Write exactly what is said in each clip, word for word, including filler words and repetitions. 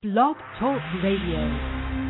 Blog Talk Radio.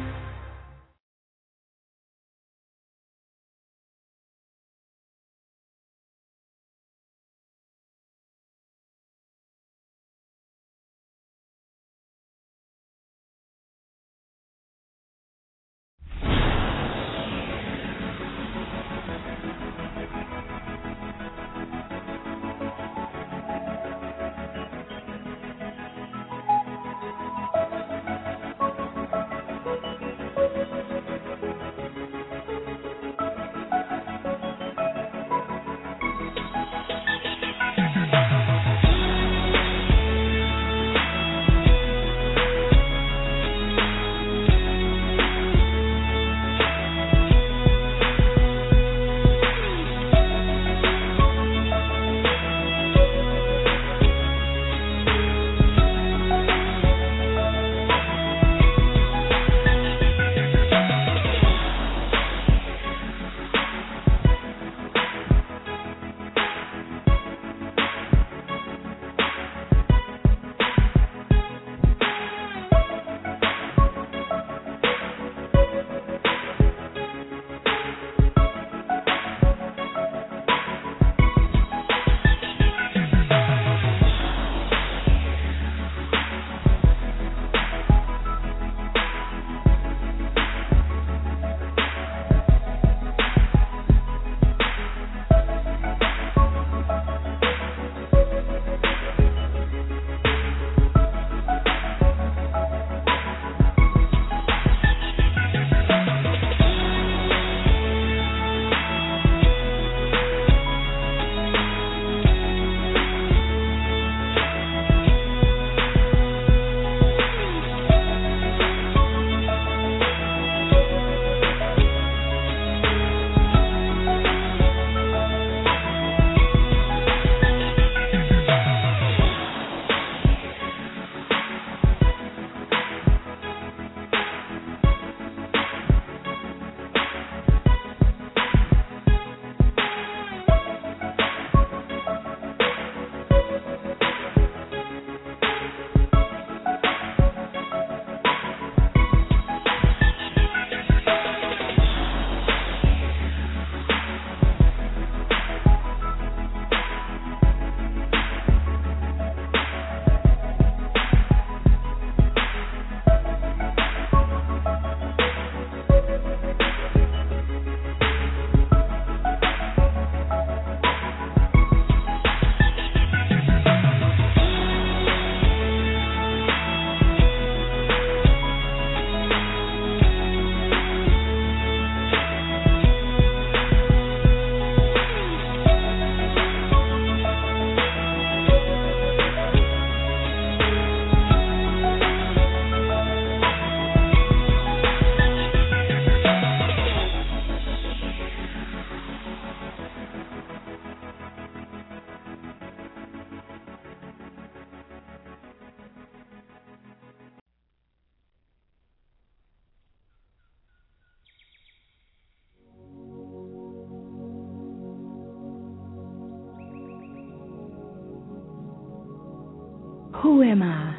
Who am I?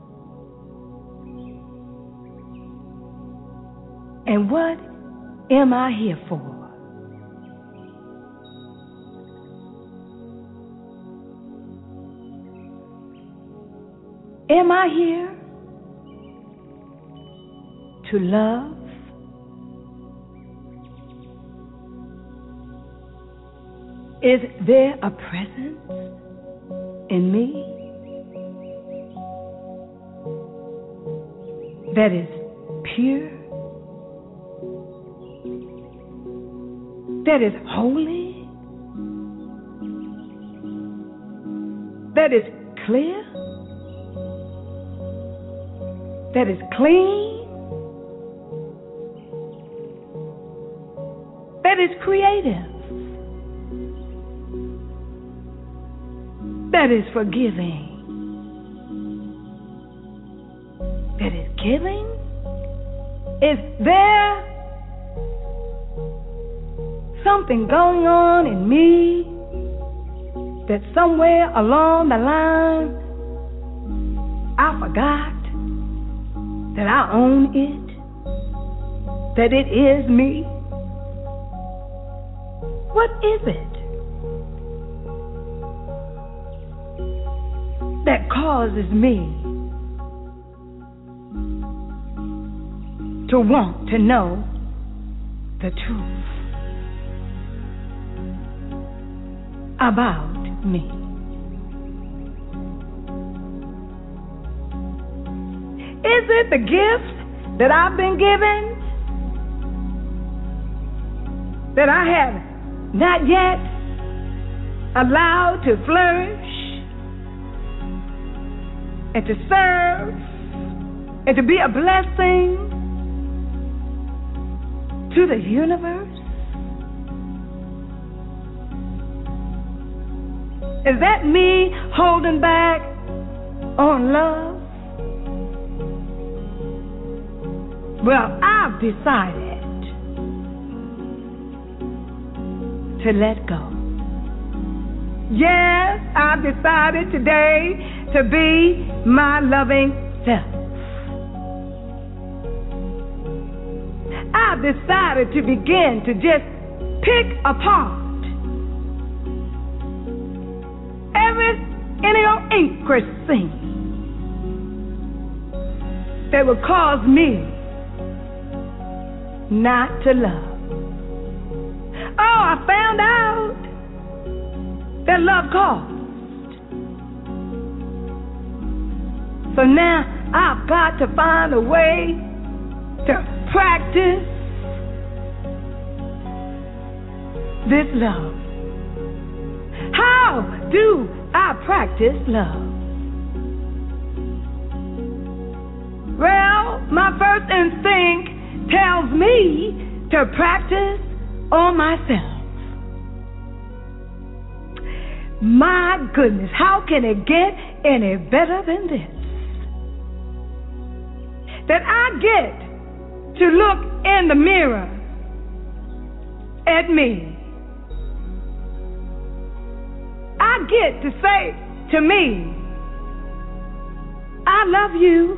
And what am I here for? Am I here to love? Is there a presence in me that is pure, that is holy, that is clear, that is clean, that is creative, that is forgiving, that is giving? Is there something going on in me that somewhere along the line I forgot that I own it, that it is me? What is it that causes me to want to know the truth about me? Is it the gift that I've been given that I have not yet allowed to flourish and to serve and to be a blessing to the universe? Is that me holding back on love? Well, I've decided to let go. Yes, I've decided today to be my loving self. I've decided to begin to just pick apart every idiosyncrasy that would cause me not to love. Oh, I found out that love costs. So now I've got to find a way to practice this love. How do I practice love? Well, my first instinct tells me to practice on myself. My goodness, how can it get any better than this? That I get to look in the mirror at me. I get to say to me, I love you.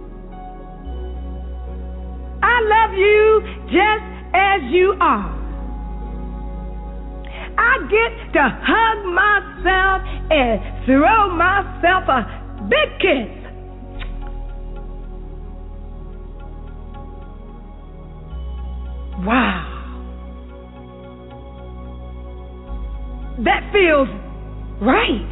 I love you just as you are. I get to hug myself and throw myself a big kiss. Wow. That feels right.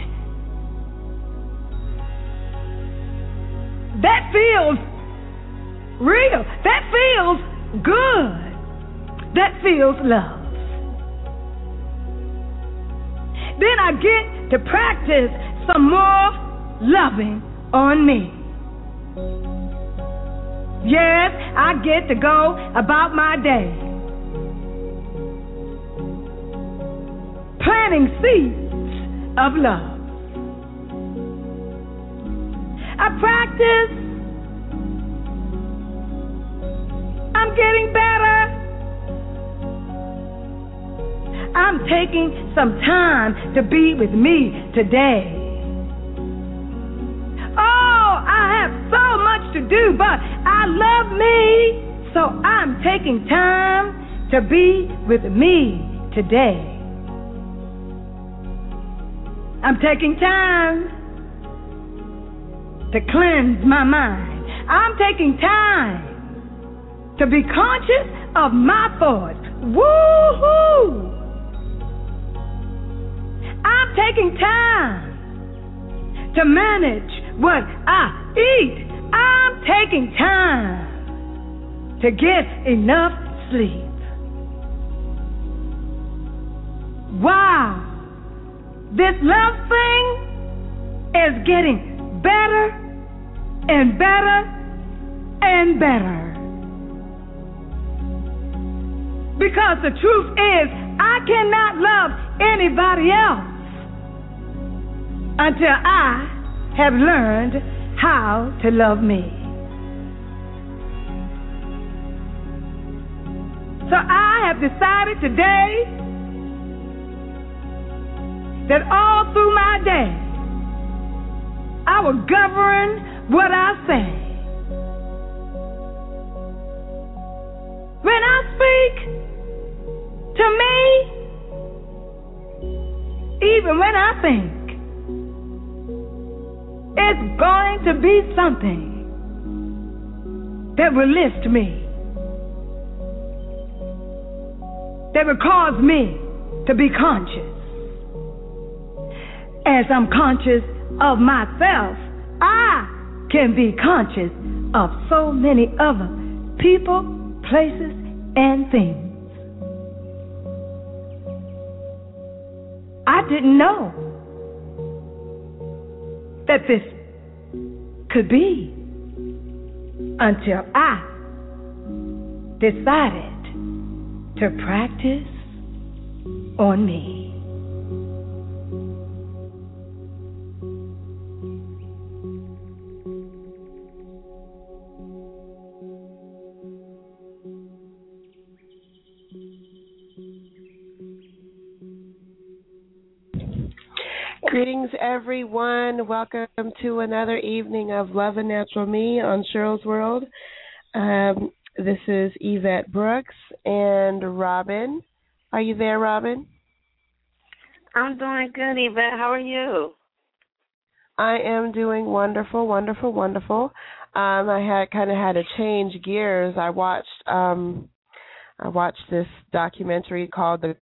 That feels real. That feels good. That feels love. Then I get to practice some more loving on me. Yes, I get to go about my day, planting seeds of love. I practice. I'm getting better. I'm taking some time to be with me today. Oh, I have so much to do, but I love me, so I'm taking time to be with me today. I'm taking time to cleanse my mind. I'm taking time to be conscious of my thoughts. Woo-hoo! I'm taking time to manage what I eat. I'm taking time to get enough sleep. Wow, this love thing is getting better and better and better. Because the truth is, I cannot love anybody else until I have learned how to love me. So I have decided today that all through my day, I will govern what I say. even when I think it's going to be something that will lift me, that will cause me to be conscious. As I'm conscious of myself, I can be conscious of so many other people, places, and things. I didn't know that this could be until I decided to practice on me. Greetings, everyone. Welcome to another evening of Love and Natural Me on Cheryl's World. Um, this is Yvette Brooks and Robin. Are you there, Robin? I'm doing good, Yvette. How are you? I am doing wonderful, wonderful, wonderful. Um, I had kind of had to change gears. I watched um, I watched this documentary called The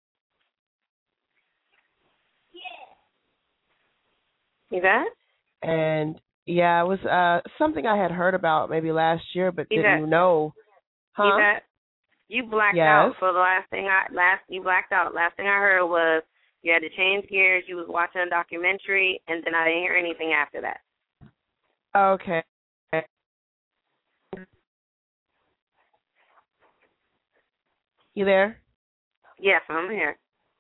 Yvette? And yeah, it was uh, something I had heard about maybe last year, but Yvette. didn't know. Huh? Yvette, you blacked yes. out. So the last thing I last you blacked out. Last thing I heard was you had to change gears. You was watching a documentary, and then I didn't hear anything after that. Okay. You there? Yes, I'm here.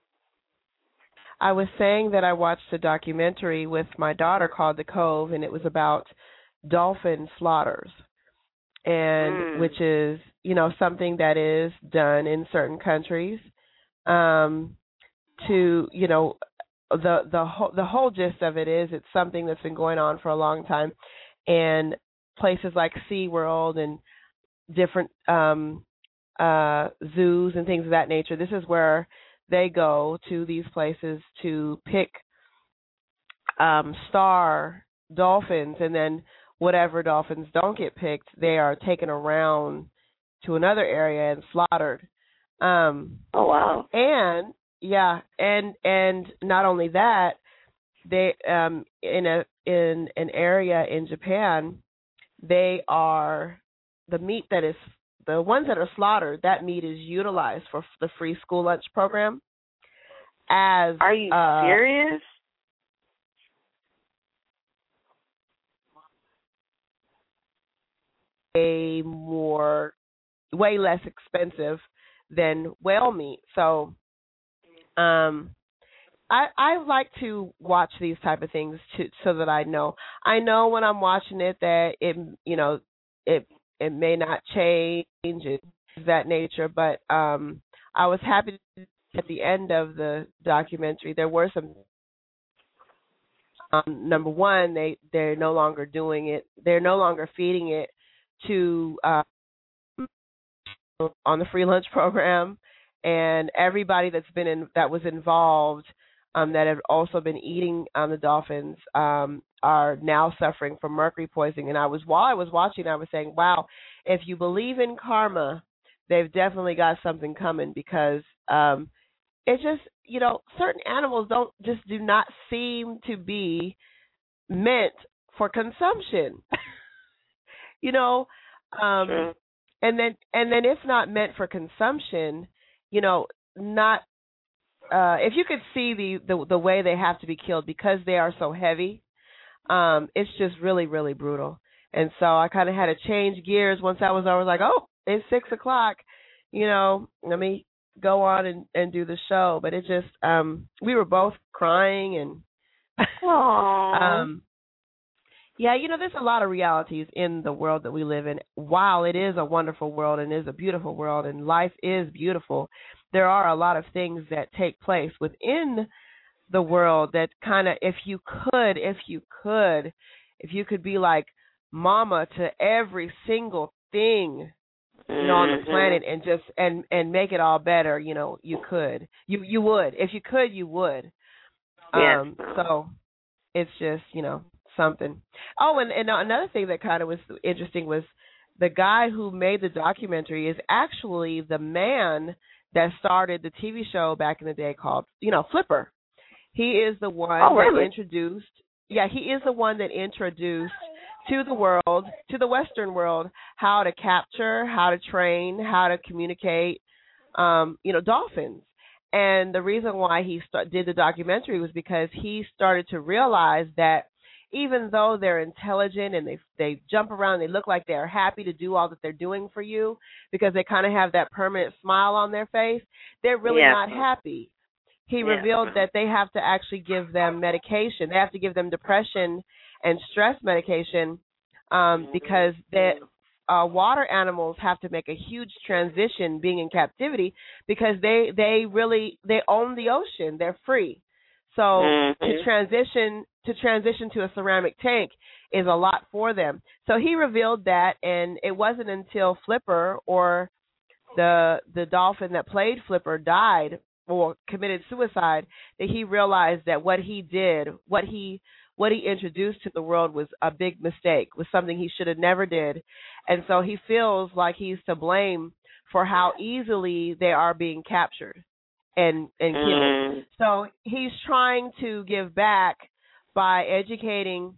I was saying that I watched a documentary with my daughter called The Cove, and it was about dolphin slaughters, and mm. which is, you know, something that is done in certain countries um, to, you know, the the whole the whole gist of it is it's something that's been going on for a long time, and places like SeaWorld and different um, uh, zoos and things of that nature. This is where they go to these places to pick um, star dolphins, and then whatever dolphins don't get picked, they are taken around to another area and slaughtered. Um, oh wow! And yeah, and and not only that, they um, in a in an area in Japan, they are the meat that is. The ones that are slaughtered, that meat is utilized for the free school lunch program. As are you uh, serious? A more, way less expensive than whale meat. So, um, I I like to watch these type of things to so that I know. I know when I'm watching it that it you know it. It may not change it that nature, but um, I was happy at the end of the documentary. There were some. Um, number one, they they're no longer doing it. They're no longer feeding it to uh, on the free lunch program, and everybody that's been in that was involved um, that have also been eating um, the dolphins um, are now suffering from mercury poisoning. And I was while I was watching, I was saying, wow, if you believe in karma, they've definitely got something coming, because um, it's just, you know, certain animals don't just do not seem to be meant for consumption. you know, um, True. and then and then if not meant for consumption, you know, not uh, if you could see the, the the way they have to be killed because they are so heavy. Um, it's just really, really brutal. And so I kind of had to change gears once I was over, like, oh, it's six o'clock, you know, let me go on and, and do the show. But it just, um, we were both crying and, um, yeah, you know, there's a lot of realities in the world that we live in. While it is a wonderful world and is a beautiful world and life is beautiful, there are a lot of things that take place within the world that kind of, if you could, if you could, if you could be like mama to every single thing, you know, on the planet and just, and, and make it all better, you know, you could, you, you would, if you could, you would. Yes. Um, so it's just, you know, something. Oh, and, and another thing that kind of was interesting was the guy who made the documentary is actually the man that started the T V show back in the day called, you know, Flipper. He is the one Oh, really? that introduced, yeah, he is the one that introduced to the world, to the Western world, how to capture, how to train, how to communicate, um, you know, dolphins. And the reason why he start, did the documentary was because he started to realize that even though they're intelligent and they they jump around, they look like they're happy to do all that they're doing for you because they kind of have that permanent smile on their face, they're really yeah. not happy. He yeah. revealed that they have to actually give them medication. They have to give them depression and stress medication um, because the uh, water animals have to make a huge transition being in captivity because they, they really they own the ocean. They're free. So mm-hmm. to transition to transition to a ceramic tank is a lot for them. So he revealed that, and it wasn't until Flipper or the the dolphin that played Flipper died or committed suicide that he realized that what he did, what he what he introduced to the world was a big mistake, was something he should have never did. And so he feels like he's to blame for how easily they are being captured and, and killed. Mm. So he's trying to give back by educating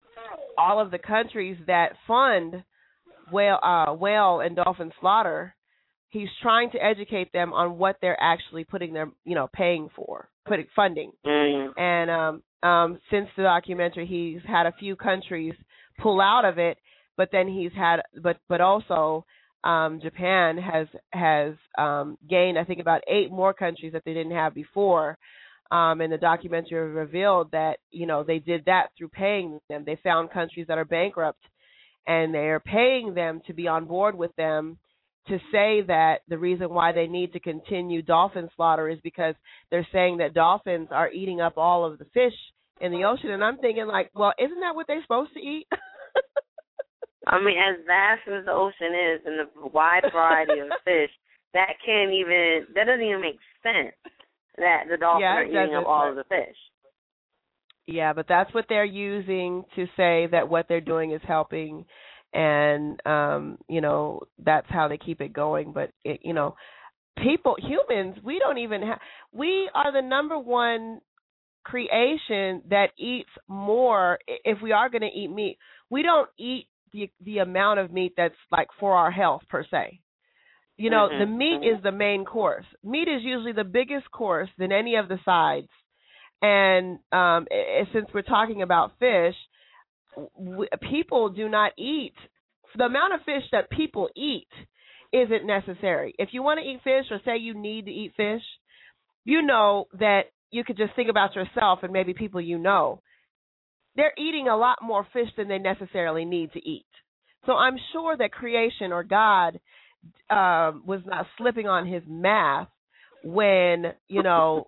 all of the countries that fund whale, uh, whale and dolphin slaughter. He's trying to educate them on what they're actually putting their, you know, paying for, putting funding. Mm. And um, um, since the documentary, he's had a few countries pull out of it, but then he's had, but but also um, Japan has has um, gained, I think, about eight more countries that they didn't have before. Um, and the documentary revealed that, you know, they did that through paying them. They found countries that are bankrupt, and they are paying them to be on board with them, to say that the reason why they need to continue dolphin slaughter is because they're saying that dolphins are eating up all of the fish in the ocean. And I'm thinking, like, well, isn't that what they're supposed to eat? I mean, as vast as the ocean is and the wide variety of fish, that can't even, that doesn't even make sense that the dolphins yeah, are eating up all of the fish. Yeah, but that's what they're using to say that what they're doing is helping. And, um, you know, that's how they keep it going. But, it, you know, people, humans, we don't even have, we are the number one creation that eats more. If we are going to eat meat, we don't eat the the amount of meat that's like for our health per se. You know, mm-hmm. the meat is the main course. Meat is usually the biggest course than any of the sides. And um, since we're talking about fish, we, people do not eat. The amount of fish that people eat isn't necessary. If you want to eat fish or say you need to eat fish, you know that you could just think about yourself and maybe people you know. They're eating a lot more fish than they necessarily need to eat. So I'm sure that creation or God um, was not slipping on his math when, you know,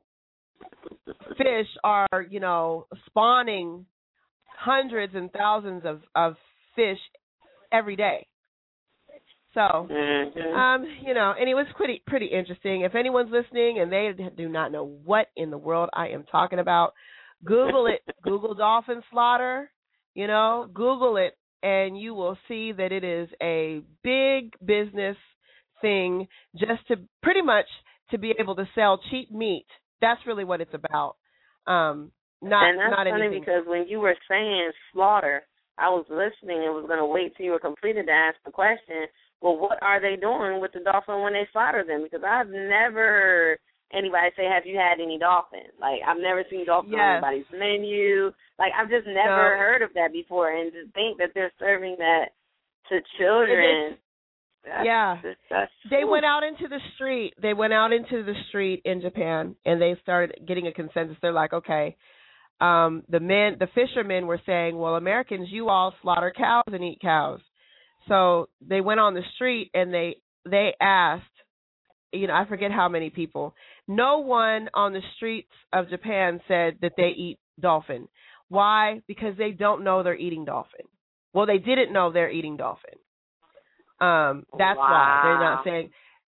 fish are, you know, spawning hundreds and thousands of, of fish every day. So, mm-hmm. um, you know, and it was pretty pretty interesting. If anyone's listening and they do not know what in the world I am talking about, Google it. Google dolphin slaughter, you know, Google it, and you will see that it is a big business thing just to pretty much to be able to sell cheap meat. That's really what it's about. Um, not and that's not funny anything. Because when you were saying slaughter, I was listening and was going to wait till you were completed to ask the question, well, what are they doing with the dolphin when they slaughter them? Because I've never heard anybody say, have you had any dolphin? Like, I've never seen dolphin Yes. on anybody's menu. Like, I've just never No. heard of that before. And to think that they're serving that to children. That's, yeah. That's, that's, they went out into the street. They went out into the street in Japan, and they started getting a consensus. They're like, okay, um, the men, the fishermen were saying, well, Americans, you all slaughter cows and eat cows. So they went on the street and they they asked, you know, I forget how many people. No one on the streets of Japan said that they eat dolphin. Why? Because they don't know they're eating dolphin. Well, they didn't know they're eating dolphin. Um, that's wow. why they're not saying.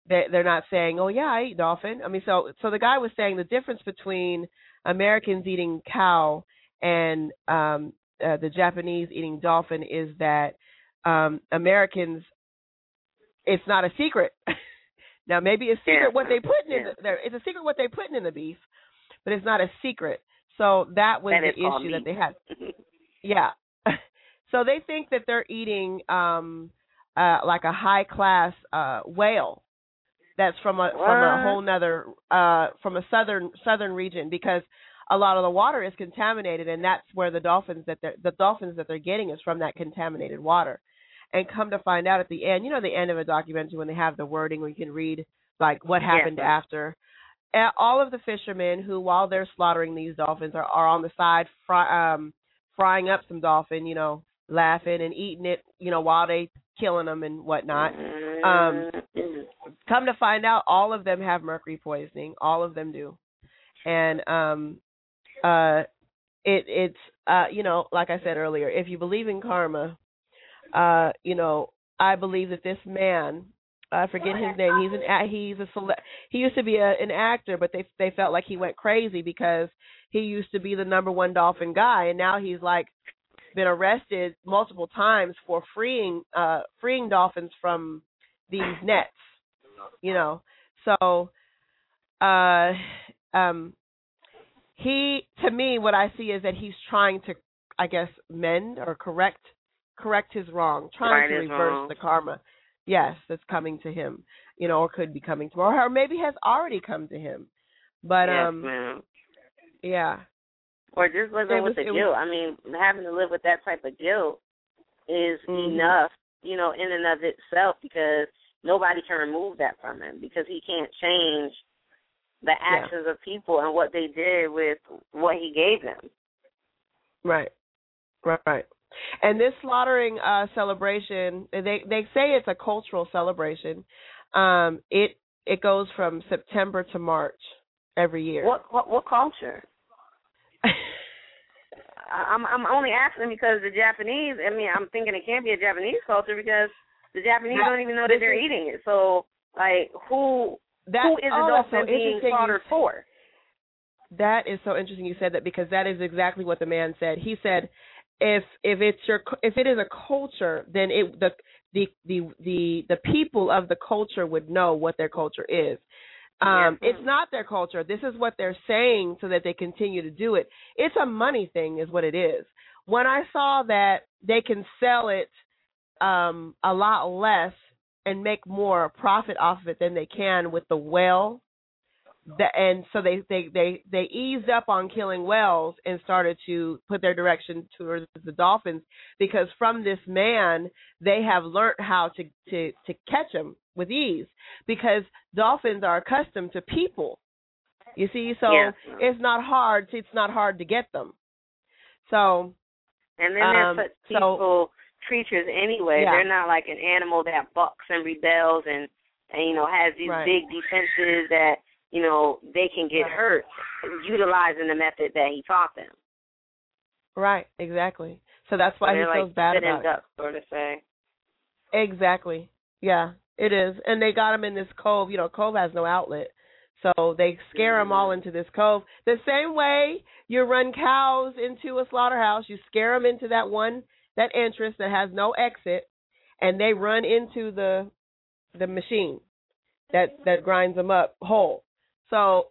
they they're not saying, "Oh yeah, I eat dolphin." I mean, so so the guy was saying the difference between Americans eating cow and um, uh, the Japanese eating dolphin is that um, Americans, it's not a secret. Now maybe it's secret yeah. what they put in yeah. the, it's a secret what they putting in the beef, but it's not a secret. So that was that the issue that they had. Yeah. So they think that they're eating um, uh, like a high class uh, whale that's from a what? from a whole nother uh, from a southern southern region, because a lot of the water is contaminated, and that's where the dolphins that they're, the dolphins that they're getting is from that contaminated water. And come to find out at the end, you know, the end of a documentary when they have the wording where you can read like what happened yeah. after. And all of the fishermen who, while they're slaughtering these dolphins, are, are on the side fry, um, frying up some dolphin, you know, laughing and eating it, you know, while they killing them and whatnot. Um, come to find out, all of them have mercury poisoning. All of them do, and um, uh, it it's uh, you know, like I said earlier, if you believe in karma. Uh, you know, I believe that this man, I forget his name. He's an he's a cele- he used to be a, an actor, but they they felt like he went crazy because he used to be the number one dolphin guy, and now he's like been arrested multiple times for freeing uh freeing dolphins from these nets. You know, so uh um he to me what I see is that he's trying to, I guess, mend or correct. correct his wrong, trying right to reverse wrong. the karma, yes, that's coming to him, you know, or could be coming to him, or maybe has already come to him. But, yes, um, ma'am. yeah. Or just living was, with the guilt. was, I mean, having to live with that type of guilt is mm-hmm. enough, you know, in and of itself, because nobody can remove that from him, because he can't change the actions yeah. of people and what they did with what he gave them. Right, right, right. And this slaughtering uh, celebration, they they say it's a cultural celebration. Um, it it goes from September to March every year. What what, what culture? I'm I'm only asking because the Japanese. I mean, I'm thinking it can't be a Japanese culture because the Japanese that, don't even know that they're is, eating it. So, like, who that, who is the oh, dolphin so being slaughtered you, for? That is so interesting you said that, because that is exactly what the man said. He said, if if it's your if it is a culture, then it the the the the, the people of the culture would know what their culture is. Um, yeah. It's not their culture. This is what they're saying so that they continue to do it. It's a money thing is what it is. When I saw that they can sell it um, a lot less and make more profit off of it than they can with the whale, the, and so they, they, they, they eased up on killing whales and started to put their direction towards the dolphins, because from this man, they have learned how to, to, to catch them with ease, because dolphins are accustomed to people. You see, so yeah. it's not hard. It's not hard to get them. So, and then um, they're such peaceful so, creatures anyway. Yeah. They're not like an animal that bucks and rebels and, and you know, has these right. big defenses that, you know, they can get right. hurt utilizing the method that he taught them. Right, exactly. So that's why so he feels like bad about it. Up, sort of say. Exactly. Yeah, it is. And they got him in this cove. You know, cove has no outlet. So they scare them all into this cove. The same way you run cows into a slaughterhouse, you scare them into that one, that entrance that has no exit, and they run into the the machine that, that grinds them up whole. So,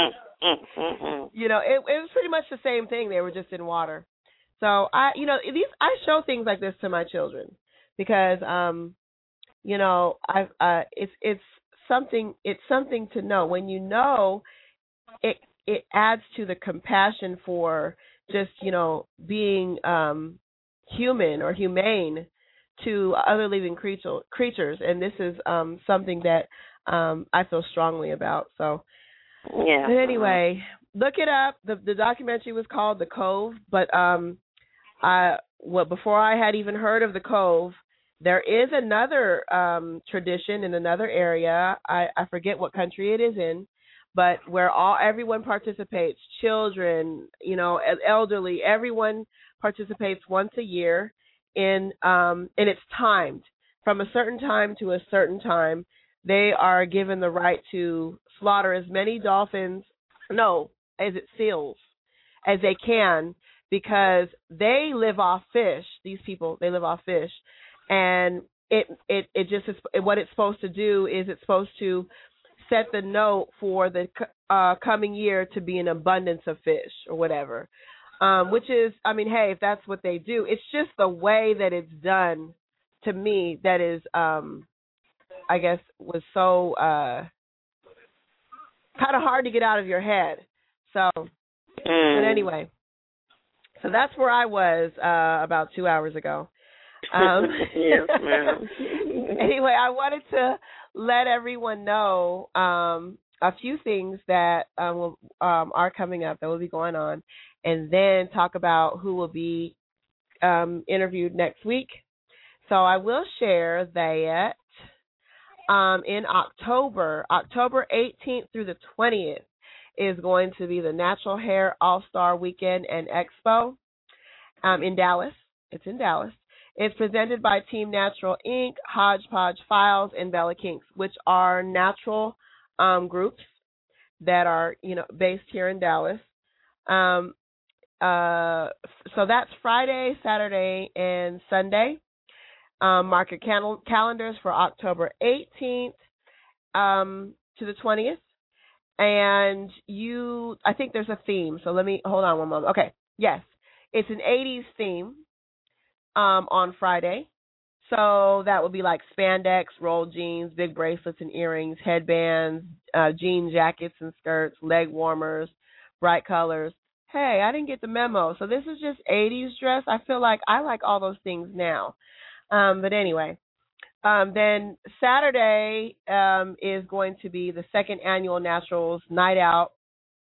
you know, it, it was pretty much the same thing. They were just in water. So I, you know, these I show things like this to my children because, um, you know, I, uh, it's it's something it's something to know. When you know, it it adds to the compassion for just, you know, being um, human or humane to other living creature, creatures, and this is um, something that um, I feel strongly about. So. Yeah. But anyway, look it up. The the documentary was called The Cove, but um, I well before I had even heard of The Cove, there is another um tradition in another area. I, I forget what country it is in, but where all everyone participates, children, you know, elderly, everyone participates once a year in um and it's timed from a certain time to a certain time. they are given the right to slaughter as many dolphins, no, as it seals, as they can, because they live off fish. These people, they live off fish, and it it it just is what it's supposed to do is it's supposed to set the note for the uh, coming year to be an abundance of fish or whatever. Um, which is, I mean, hey, if that's what they do, it's just the way that it's done to me that is, um, I guess, was so uh, kind of hard to get out of your head. So, mm. but anyway, so that's where I was uh, about two hours ago. Um, yes, ma'am. Anyway, I wanted to let everyone know um, a few things that um, will, um, are coming up that will be going on, and then talk about who will be um, interviewed next week. So I will share that um, in October, October eighteenth through the twentieth is going to be the Natural Hair All-Star Weekend and Expo um, in Dallas. It's in Dallas. It's presented by Team Natural Incorporated, Hodgepodge Files, and Bella Kinks, which are natural um, groups that are, you know, based here in Dallas. Um, uh, so that's Friday, Saturday, and Sunday. Um, mark your cal- calendars for October eighteenth um, to the twentieth. And you, I think there's a theme. So let me, hold on one moment. Okay, yes. It's an eighties theme um, on Friday. So that would be like spandex, rolled jeans, big bracelets and earrings, headbands, uh, jean jackets and skirts, leg warmers, bright colors. Hey, I didn't get the memo. So this is just eighties dress. I feel like I like all those things now. Um, but anyway, um, then Saturday um, is going to be the second annual Naturals Night Out.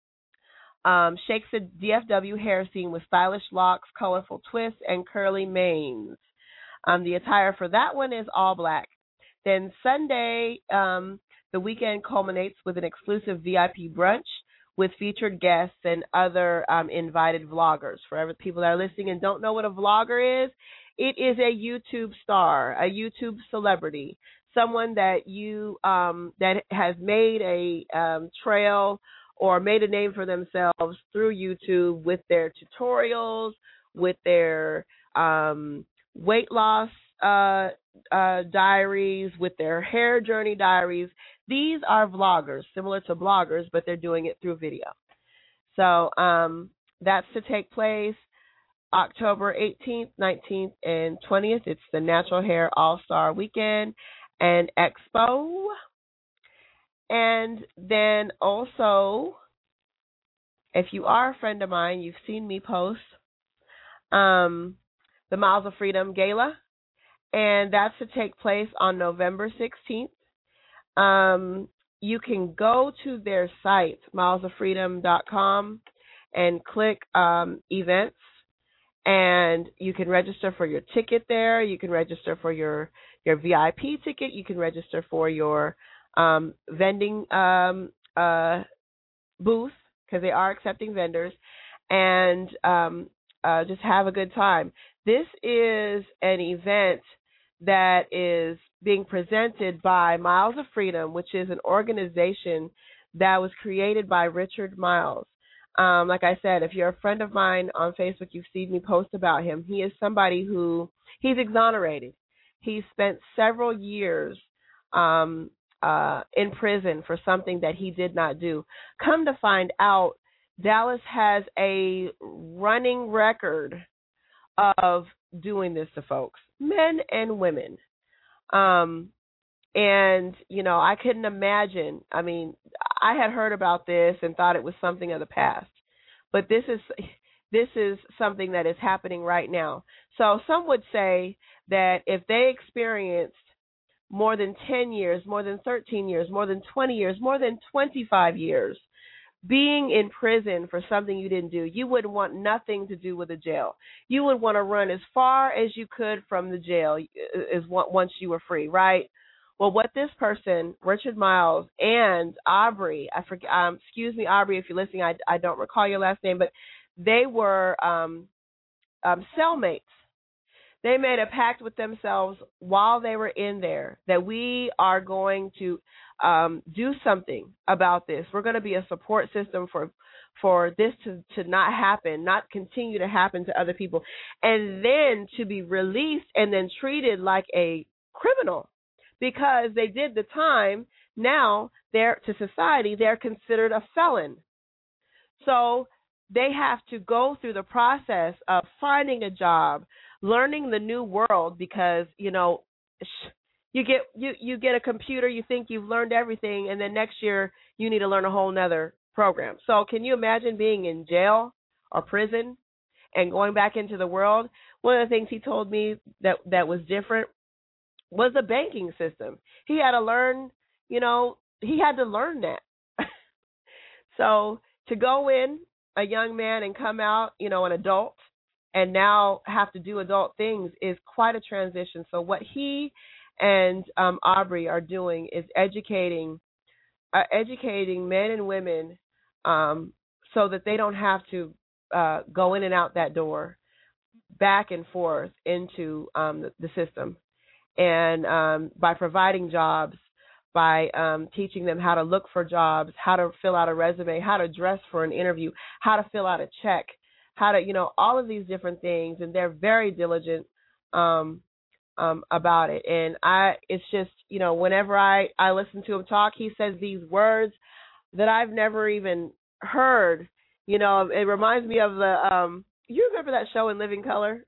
Um, shakes the D F W hair scene with stylish locks, colorful twists, and curly manes. Um, the attire for that one is all black. Then Sunday, um, the weekend culminates with an exclusive V I P brunch with featured guests and other um, invited vloggers. For every people that are listening and don't know what a vlogger is, it is a YouTube star, a YouTube celebrity, someone that you um, that has made a um, trail or made a name for themselves through YouTube with their tutorials, with their um, weight loss uh, uh, diaries, with their hair journey diaries. These are vloggers, similar to bloggers, but they're doing it through video. So um, that's to take place October eighteenth, nineteenth, and twentieth. It's the Natural Hair All-Star Weekend and Expo. And then also, if you are a friend of mine, you've seen me post um, the Miles of Freedom Gala, and that's to take place on November sixteenth. Um, you can go to their site, miles of freedom dot com, and click um, events, and you can register for your ticket there. You can register for your, your V I P ticket. You can register for your um, vending um, uh, booth, because they are accepting vendors, and um, uh, just have a good time. This is an event that is being presented by Miles of Freedom, which is an organization that was created by Richard Miles. Um, like I said, if you're a friend of mine on Facebook, you've seen me post about him. He is somebody who, he's exonerated. He spent several years um, uh, in prison for something that he did not do. Come to find out, Dallas has a running record of doing this to folks, men and women. Um, and, you know, I couldn't imagine. I mean, I had heard about this and thought it was something of the past. But this is this is something that is happening right now. So some would say that if they experienced more than ten years, more than thirteen years, more than twenty years, more than twenty-five years, being in prison for something you didn't do, you would want nothing to do with the jail. You would want to run as far as you could from the jail is once you were free, right? Well, what this person, Richard Miles, and Aubrey, I forget, um, excuse me, Aubrey, if you're listening, I, I don't recall your last name, but they were um, um, cellmates. They made a pact with themselves while they were in there that we are going to um, do something about this. We're going to be a support system for for this to, to not happen, not continue to happen to other people, and then to be released and then treated like a criminal because they did the time. Now they're to society, they're considered a felon. So they have to go through the process of finding a job, learning the new world, because, you know, you get you, you get a computer, you think you've learned everything, and then next year you need to learn a whole nother program. So can you imagine being in jail or prison and going back into the world? One of the things he told me that, that was different was the banking system. He had to learn, you know, he had to learn that. So to go in, a young man, and come out, you know, an adult, and now have to do adult things is quite a transition. So what he and um, Aubrey are doing is educating, uh, educating men and women um, so that they don't have to uh, go in and out that door, back and forth into um, the, the system. And um, by providing jobs, by um, teaching them how to look for jobs, how to fill out a resume, how to dress for an interview, how to fill out a check, how to, you know, all of these different things. And they're very diligent um, um, about it. And I, it's just, you know, whenever I, I listen to him talk, he says these words that I've never even heard. You know, it reminds me of the, um, you remember that show In Living Color?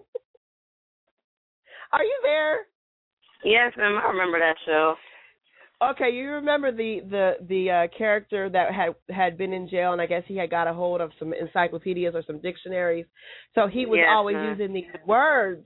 Are you there? Yes, ma'am, I remember that show. Okay, you remember the the the uh, character that had had been in jail, and I guess he had got a hold of some encyclopedias or some dictionaries. So he was yes, always ma'am. using these words.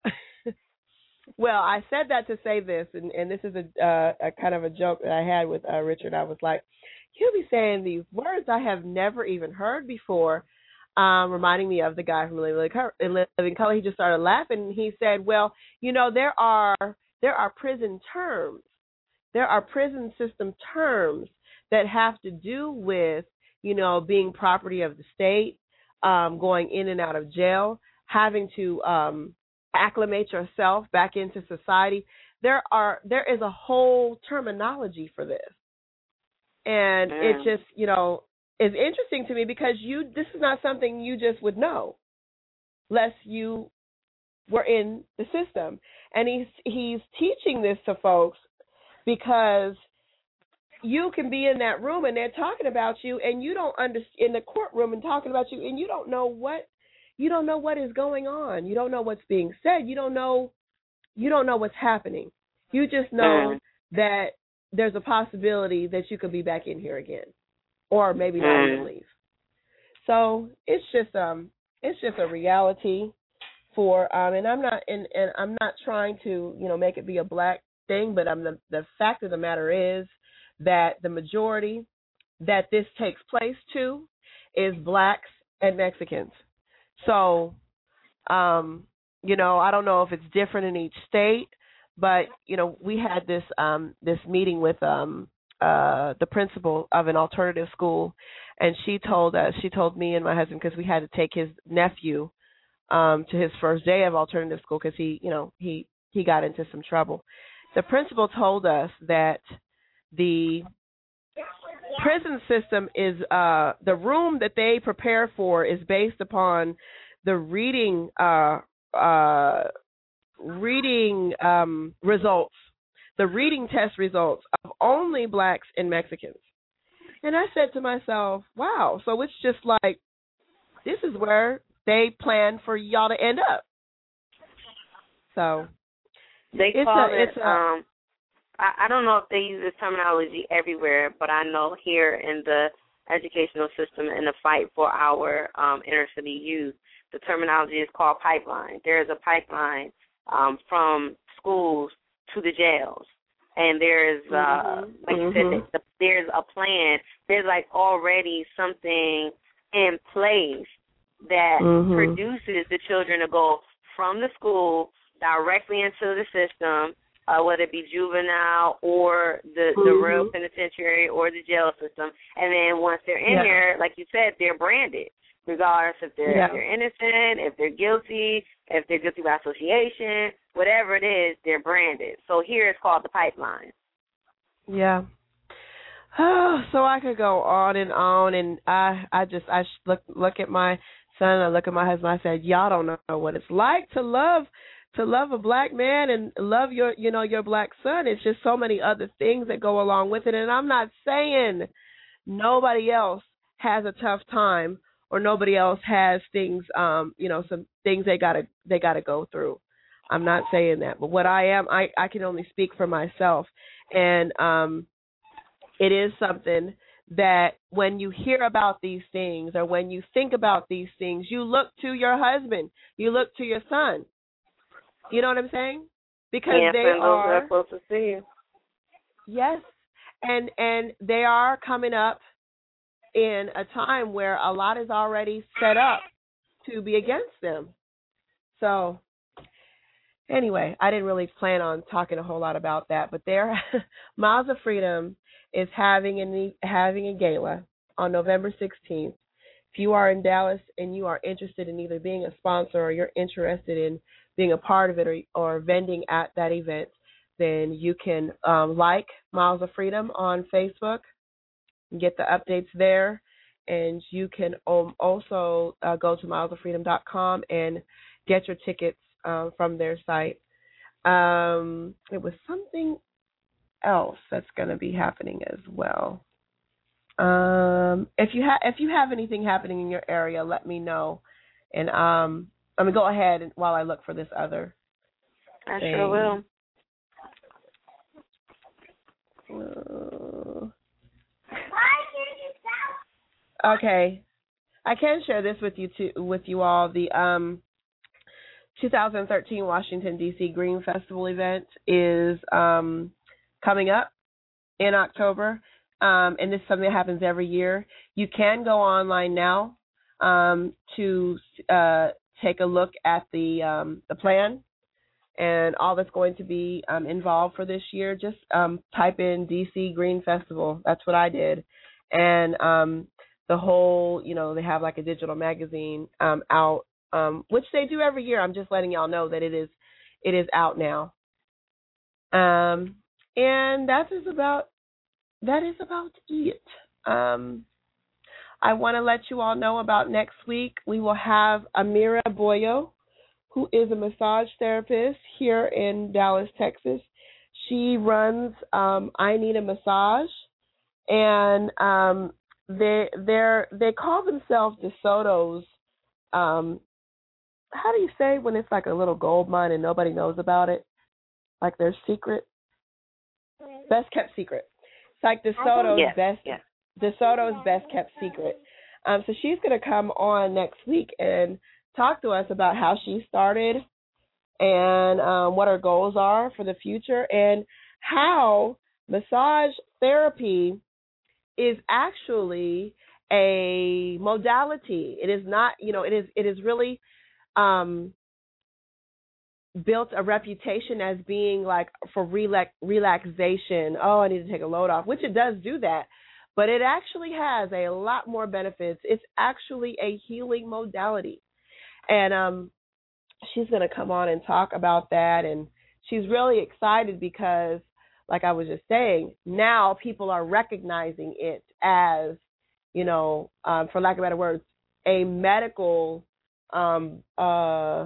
Well, I said that to say this, and, and this is a, uh, a kind of a joke that I had with uh, Richard. I was like, he'll be saying these words I have never even heard before, um, reminding me of the guy from In Living Color. He just started laughing, and he said, well, you know, there are there are prison terms. There are prison system terms that have to do with, you know, being property of the state, um, going in and out of jail, having to um, acclimate yourself back into society. There are there is a whole terminology for this, and mm. it just, you know, is interesting to me because you this is not something you just would know, unless you were in the system. And he's he's teaching this to folks, because you can be in that room and they're talking about you, and you don't understand, in the courtroom and talking about you, and you don't know what you don't know what is going on. You don't know what's being said. You don't know you don't know what's happening. You just know mm. that there's a possibility that you could be back in here again, or maybe not mm. even leave. So it's just um it's just a reality for um and I'm not and, and I'm not trying to, you know, make it be a black thing, but um, the, the fact of the matter is that the majority that this takes place to is blacks and Mexicans. So, um, you know, I don't know if it's different in each state, but, you know, we had this um, this meeting with um, uh, the principal of an alternative school, and she told us, she told me and my husband, because we had to take his nephew um, to his first day of alternative school because he, you know, he, he got into some trouble. The principal told us that the prison system is uh, the room that they prepare for is based upon the reading uh, uh, reading um, results, the reading test results of only blacks and Mexicans. And I said to myself, "Wow! So it's just like this is where they plan for y'all to end up." So. They it's call a, it, it's a, um, I, I don't know if they use this terminology everywhere, but I know here in the educational system, in the fight for our um, inner city youth, the terminology is called pipeline. There is a pipeline um, from schools to the jails. And there's, uh, mm-hmm. like you mm-hmm. said, the, there's a plan. There's like already something in place that mm-hmm. produces the children to go from the school directly into the system, uh, whether it be juvenile or the, mm-hmm. the real penitentiary or the jail system. And then once they're in yeah. there, like you said, they're branded. regardless if they're, Yeah. if they're innocent, if they're guilty, if they're guilty by association, whatever it is, they're branded. So here it's called the pipeline. Yeah. Oh, so I could go on and on, and I, I just, I look, look at my son, I look at my husband, I said, y'all don't know what it's like to love, to love a black man and love your, you know, your black son. It's just so many other things that go along with it, and I'm not saying nobody else has a tough time or nobody else has things, um, you know, some things they gotta, they gotta go through. I'm not saying that, but what I am, I, I can only speak for myself, and um. It is something that when you hear about these things or when you think about these things, you look to your husband, you look to your son. You know what I'm saying? Because yeah, they those are, are supposed to see you. Yes, and and they are coming up in a time where a lot is already set up to be against them. So anyway, I didn't really plan on talking a whole lot about that, but there, Miles of Freedom is having a having a gala on November sixteenth. If you are in Dallas and you are interested in either being a sponsor or you're interested in being a part of it or, or vending at that event, then you can um, like Miles of Freedom on Facebook and get the updates there. And you can um, also uh, go to miles of freedom dot com and get your tickets uh, from their site. Um, it was something else that's going to be happening as well. Um, if you have if you have anything happening in your area, let me know, and um, I'm gonna go ahead and, while I look for this other. I thing. sure Uh, will. okay, I can share this with you too, with you all. The um, two thousand thirteen Washington D C Green Festival event is um. coming up in October, um, and this is something that happens every year. You can go online now um, to uh, take a look at the um, the plan and all that's going to be um, involved for this year. Just um, type in D C Green Festival. That's what I did, and um, the whole, you know, they have like a digital magazine um, out, um, which they do every year. I'm just letting y'all know that it is it is out now. Um, And that is about that is about it. Um, I want to let you all know about next week. We will have Amira Boyo, who is a massage therapist here in Dallas, Texas. She runs um, I Need a Massage, and um, they they they call themselves DeSoto's. Um, how do you say when it's like a little gold mine and nobody knows about it, like their secret? Best kept secret. It's like DeSoto's yes, best yes. DeSoto's best kept secret. Um, so she's going to come on next week and talk to us about how she started and um, what her goals are for the future and how massage therapy is actually a modality. It is not, you know, it is it is really um, built a reputation as being like for relax, relaxation. Oh, I need to take a load off, which it does do that. But it actually has a lot more benefits. It's actually a healing modality. And um, she's going to come on and talk about that. And she's really excited because, like I was just saying, now people are recognizing it as, you know, um, for lack of better words, a medical, um, uh,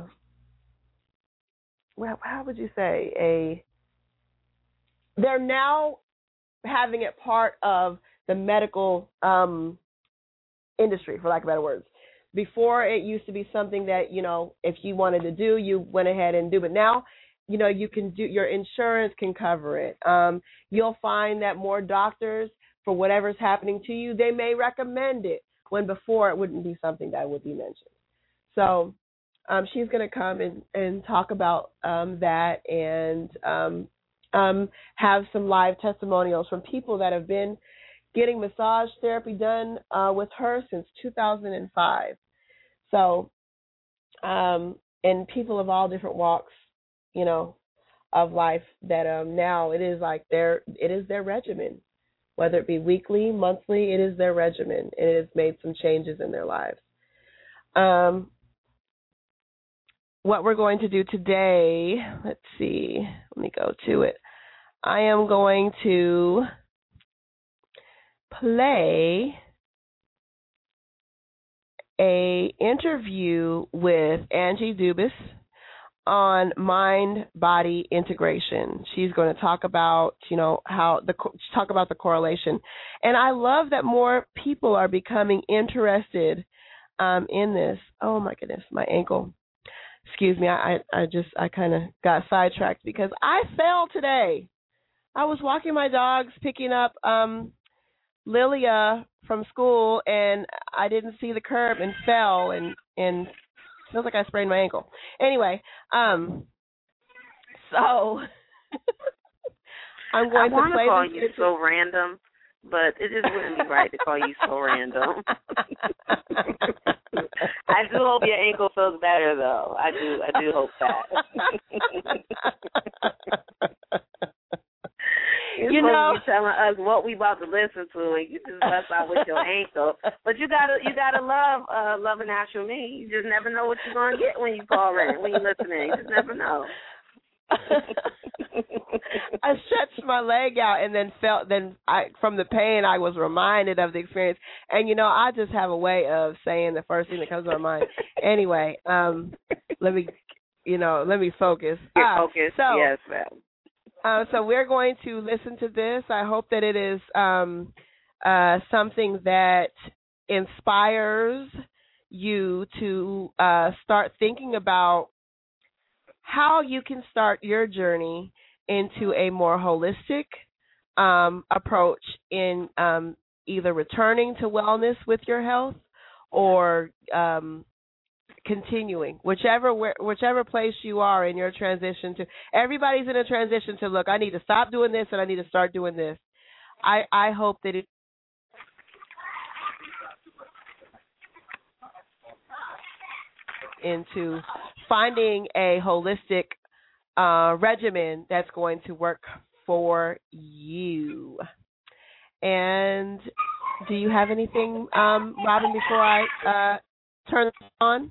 well, how would you say, a, they're now having it part of the medical um, industry, for lack of better words. Before, it used to be something that, you know, if you wanted to do, you went ahead and do. But now, you know, you can do, your insurance can cover it. Um, you'll find that more doctors, for whatever's happening to you, they may recommend it, when before it wouldn't be something that would be mentioned. So um, she's going to come and, and talk about um, that and um, um, have some live testimonials from people that have been getting massage therapy done uh, with her since two thousand five. So, um, and people of all different walks, you know, of life that um, now it is like their, it is their regimen, whether it be weekly, monthly, it is their regimen. It has made some changes in their lives. um, what we're going to do today, let's see, let me go to it. I am going to play a interview with Angie Dubus on mind-body integration. She's going to talk about, you know, how the talk about the correlation. And I love that more people are becoming interested um, in this. Oh my goodness, my ankle. Excuse me, I I just I kind of got sidetracked because I fell today. I was walking my dogs, picking up um, Lilia from school, and I didn't see the curb and fell, and and feels like I sprained my ankle. Anyway, um, so I'm going I to play call this. you so random, but it just wouldn't be right to call you so random. I do hope your ankle feels better, though. I do. I do hope that. You're you know, to be telling us what we about to listen to, and you just bust out with your ankle. But you gotta, you gotta love, uh, love a natural me. You just never know what you're gonna get when you call in, when you listen in. You just never know. I stretched my leg out and then felt, then I, from the pain, I was reminded of the experience. And you know, I just have a way of saying the first thing that comes to my mind. Anyway, um, let me, you know, let me focus. Get ah, focused. So, yes, ma'am. Uh, so we're going to listen to this. I hope that it is um, uh, something that inspires you to uh, start thinking about how you can start your journey into a more holistic um, approach in um, either returning to wellness with your health or um, continuing, whichever whichever place you are in your transition to. Everybody's in a transition to, look, I need to stop doing this and I need to start doing this. I, I hope that it into finding a holistic uh, regimen that's going to work for you. And do you have anything, um, Robin, before I uh, turn this on?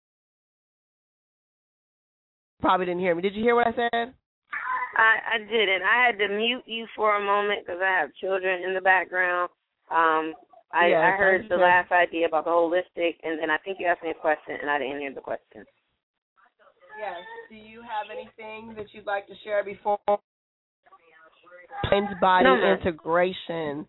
Probably didn't hear me. Did you hear what I said? I, I didn't. I had to mute you for a moment because I have children in the background. Um, I, yes, I heard the last idea about the holistic, and then I think you asked me a question, and I didn't hear the question. Yes. Do you have anything that you'd like to share before mind-body no, integration?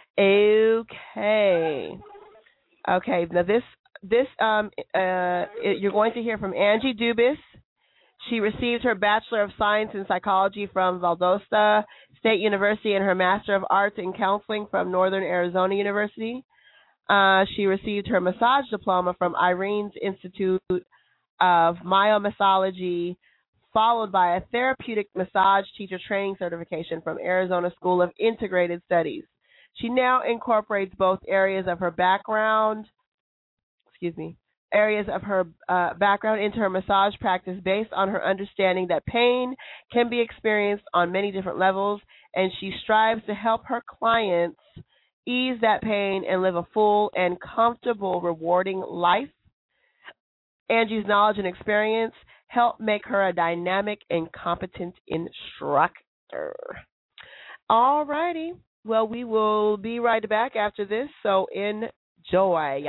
Okay. Okay. Now this this um uh it, you're going to hear from Angie Dubus. She received her Bachelor of Science in Psychology from Valdosta State University and her Master of Arts in Counseling from Northern Arizona University. Uh, she received her massage diploma from Irene's Institute of Myomassology, followed by a therapeutic massage teacher training certification from Arizona School of Integrated Studies. She now incorporates both areas of her background, excuse me, areas of her uh, background into her massage practice based on her understanding that pain can be experienced on many different levels, and she strives to help her clients ease that pain and live a full and comfortable, rewarding life. Angie's knowledge and experience help make her a dynamic and competent instructor. All righty. Well, we will be right back after this, so enjoy.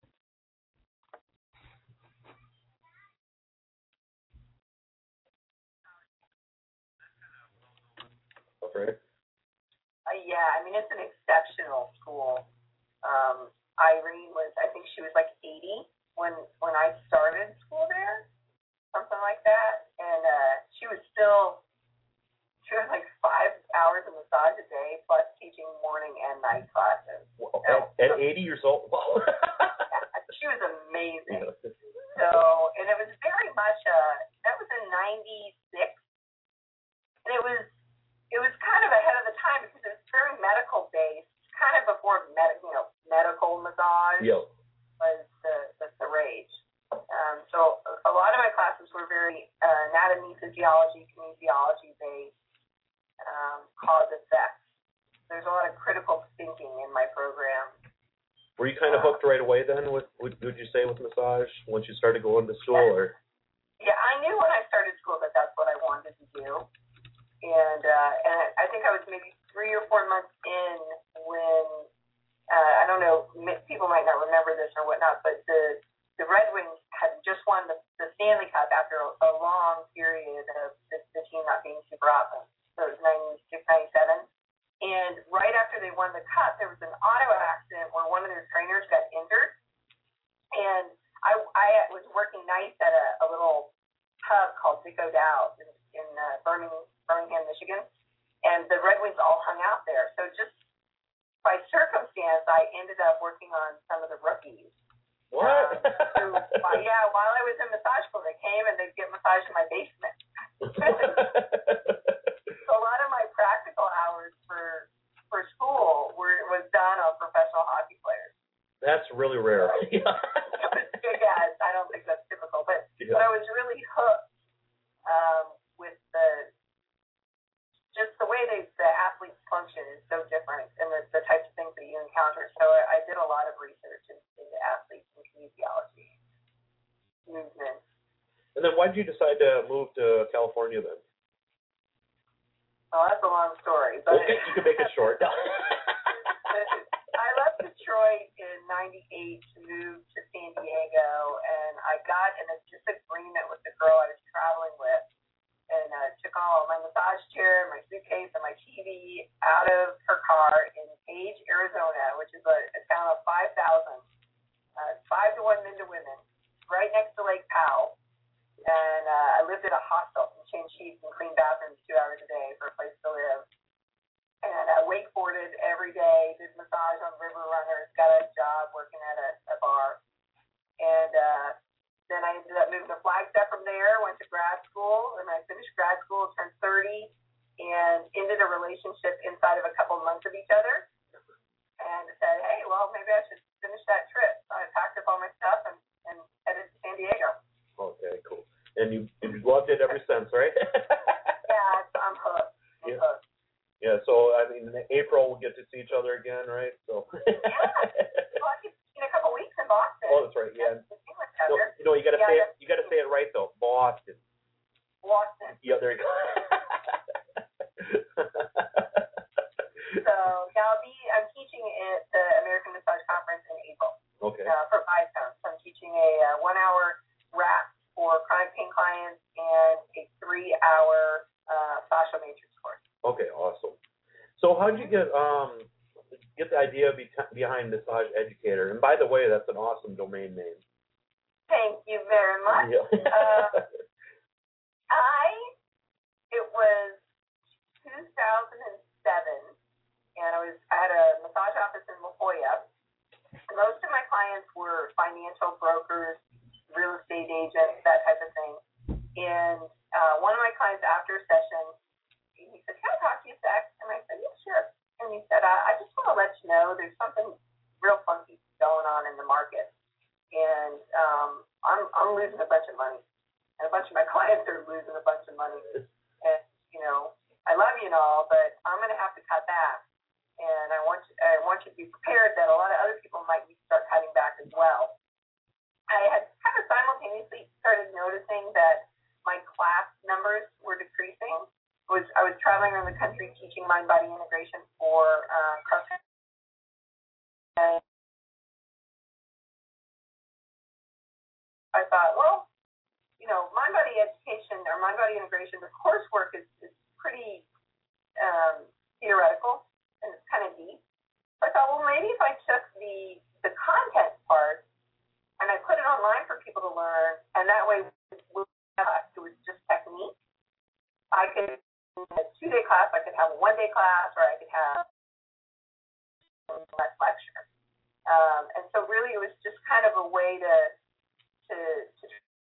Okay. Uh, yeah, I mean, it's an exceptional school. Um, Irene was, I think she was like eighty when when I started school there, something like that. And uh, she was still, she was like five hours of massage a day, plus teaching morning and night classes. Well, at, at eighty years old? Wow. She was amazing. So, and it was very much, uh, that was in ninety-six. And it was, it was kind of ahead of the time because it was very medical based, kind of before med, you know, medical massage yep. was the, the, the rage. Um, so a lot of my classes were very uh, anatomy, physiology, kinesiology based, um, cause effects. There's a lot of critical thinking in my program. were you kind of hooked right away then? With would, would you say with massage once you started going to school, or? Yeah, I knew when I started school that that's what I wanted to do, and uh, and I think I was maybe three or four months in when uh, I don't know, people might not remember this or whatnot, but the the Red Wings had just won the, the Stanley Cup after a, a long period of the, the team not being super awesome. So it was ninety-six, ninety-seven. And right after they won the cup, there was an auto accident where one of their trainers got injured. And I, I was working nights at a, a little pub called Dick O'Dowd in, in uh, Birmingham, Birmingham, Michigan. And the Red Wings all hung out there. So just by circumstance, I ended up working on some of the rookies. What? Um, so, yeah, while I was in massage school, they came and they'd get massage in my basement. So a lot of my practical hours for for school were was done on professional hockey players. That's really rare. Yeah, I don't think that's typical, but yeah. but I was really hooked um, with the just the way they the athletes function is so different, and the, the types of things that you encounter. So I, I did a lot of research into, into athletes and kinesiology, movement. And then why did you decide to move to California then? Well, that's a long story, but okay, you can make it short. I left Detroit in ninety-eight to move to San Diego, and I got in a disagreement with the girl I was traveling with, and uh, took all my massage chair, my suitcase, and my T V out of her car in Page, Arizona, which is a, a town of five thousand, uh, five to one men to women, right next to Lake Powell. And uh, I lived at a hostel and changed sheets and cleaned bathrooms two hours a day for a place to live. And I wakeboarded every day, did massage on river runners, got a job working at a, a bar. And uh, then I ended up moving to Flagstaff from there, went to grad school. And when I finished grad school, turned thirty, and ended a relationship inside of a couple months of each other. And said, hey, well, maybe I should finish that trip. So I packed up all my stuff and, and headed to San Diego. Okay, cool. And you, you've loved it ever since, right? Yeah, I'm hooked. I'm yeah. hooked. Yeah, so, I mean, in April we'll get to see each other again, right? So. Yeah. Well, in a couple weeks in Boston. Oh, that's right, yeah. No, you know, you got to yeah, say it, you got to say it right, though. Boston. Boston. Yeah, there you go. So, yeah, I'll be, I'm teaching at the American Massage Conference in April. Okay. Uh, for five times. So I'm teaching a uh, one-hour wrap for chronic pain clients and a three-hour uh, fascial matrix course. Okay, awesome. So how did you get um get the idea be- behind Massage Educator? And by the way, that's an awesome domain name. Thank you very much. Yeah. uh, I, it was two thousand seven, and I was at a massage office in La Jolla. Most of my clients were financial brokers, real estate agents, that type of thing. And uh, one of my clients, after a session, he said, can I talk to you a sec? And I said, yeah, sure. And he said, I, I just want to let you know there's something real funky going on in the market. And um, I'm, I'm losing a bunch of money. And a bunch of my clients are losing a bunch of money. And, you know, I love you and all, but I'm going to have to cut back. And I want you, I want you to be prepared that a lot of other people might start cutting back as well. I had kind of simultaneously started noticing that my class numbers were decreasing. I was, I was traveling around the country teaching mind-body integration for uh, CrossFit. And I thought, well, you know, mind-body education or mind-body integration, the coursework is, is pretty um, theoretical. And it's kind of deep. So I thought, well, maybe if I took the the content part and I put it online for people to learn, and that way it was just technique, I could have a two-day class, I could have a one-day class, or I could have less lecture. Um, and so really it was just kind of a way to, to, to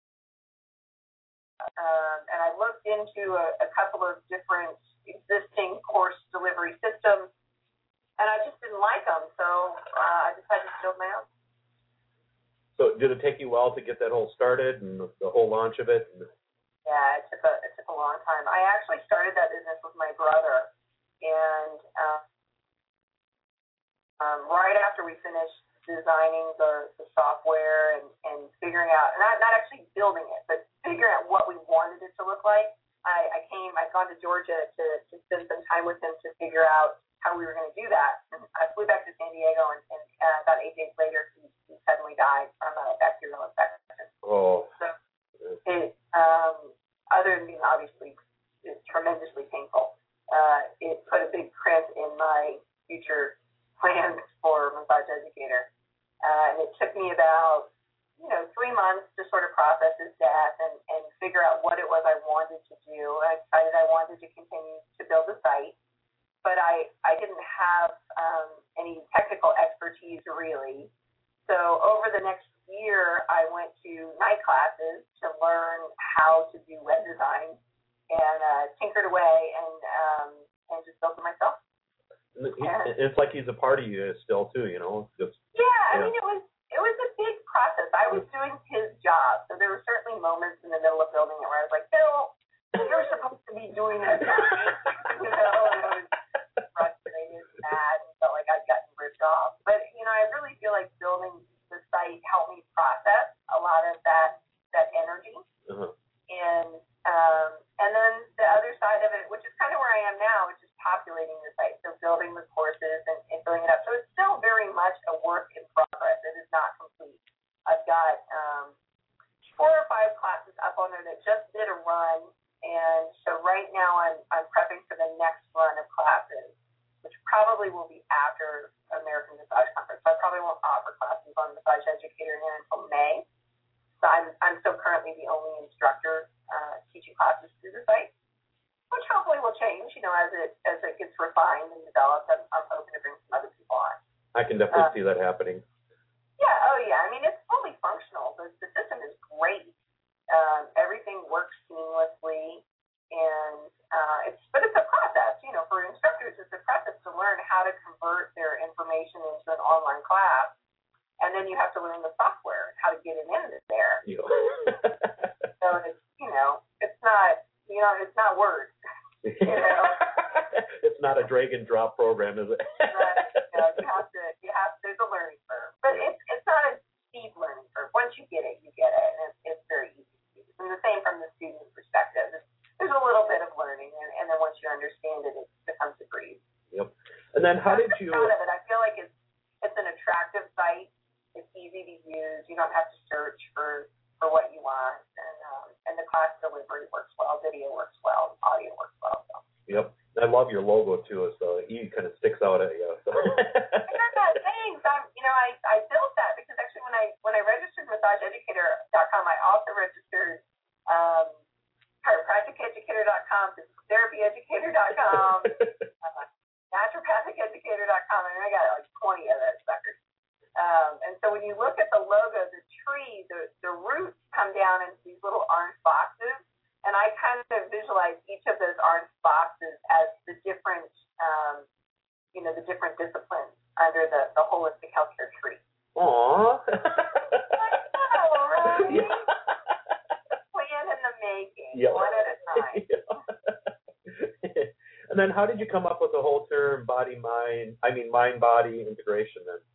um, and I looked into a, a couple of different existing course delivery systems, and I just didn't like them, so uh, I decided to build my own. So did it take you a while to get that whole started and the whole launch of it? Yeah, it took a it took a long time. I actually started that business with my brother, and uh, um, right after we finished designing the, the software and, and figuring out, not, not actually building it, but figuring out what we wanted it to look like. I, I came, I'd gone to Georgia to, to spend some time with him to figure out how we were going to do that. And I flew back to San Diego, and, and uh, about eight days later, he, he suddenly died from a bacterial infection. Oh. So it, um, other than being obviously it's tremendously painful, uh, it put a big print in my future plans for massage educator. Uh, and it took me about, you know, three months to sort of process his death and, and figure out what it was I wanted to do. I decided I wanted to continue to build a site, but I, I didn't have um, any technical expertise really. So over the next year, I went to night classes to learn how to do web design and uh, tinkered away and um, and just built it myself. It's like he's a part of you still too, you know. Just, yeah, I yeah. mean it was it was a big process. I was doing his job, so there were certainly moments in the middle of building it where I was like, Bill, you're supposed to be doing this, you know. And I was frustrated, mad, and felt like I'd gotten ripped off. But you know, I really feel like building the site helped me process a lot of that that energy, uh-huh. and um, and then the other side of it, which is kind of where I am now, which is populating the site, so building the courses and, and filling it up. So it's still very much a work in progress. It is not complete. I've got um, four or five classes up on there that just did a run, and so right now I'm I'm prepping for the next run of classes, which probably will be after American Massage Conference. So I probably won't offer classes on Massage Educator here until May. So I'm I'm still currently the only instructor uh, teaching classes through the site, which hopefully will change, you know, as it as it gets refined and developed. I'm, I'm hoping to bring some other people on. I can definitely Uh, see that happening. Yeah, oh yeah. I mean, it's fully functional. The, the system is great. Um, everything works seamlessly, and uh, it's but it's a process. You know, for instructors, it's a process to learn how to convert their information into an online class, and then you have to learn the software, how to get it in there. Yeah. So it's you know, it's not you know, it's not Word. You know. It's not a drag and drop program, is it? Right. You know, you have to, you have, there's a learning curve. But it's it's not a steep learning curve. Once you get it, you get it. And it's, it's very easy to use. And the same from the student's perspective. It's, there's a little bit of learning, and, and then once you understand it, it becomes a breeze. Yep. And then how I'm did you... proud of it. I feel like it's, it's an attractive site. It's easy to use. You don't have to search for, for what you want. And, um, and the class delivery works well. Video works well. Audio works well. So. Yep. I love your logo too, so E kind of sticks out at you. So. Thanks. I'm, you know, I, I built that because actually when I when I registered massage educator dot com, I also registered um, chiropractic educator dot com, physical therapy educator dot com, uh, naturopathic educator dot com, and I got like twenty of those suckers. Um, and so when you look at the logo, the tree, the, the roots come down into these little orange boxes. And I kind of visualize each of those orange boxes as the different, um, you know, the different disciplines under the, the holistic healthcare tree. Aww. I know, right? Yeah. Plan in the making, yeah. one at a time. Yeah. And then how did you come up with the whole term body, mind, I mean mind-body integration then?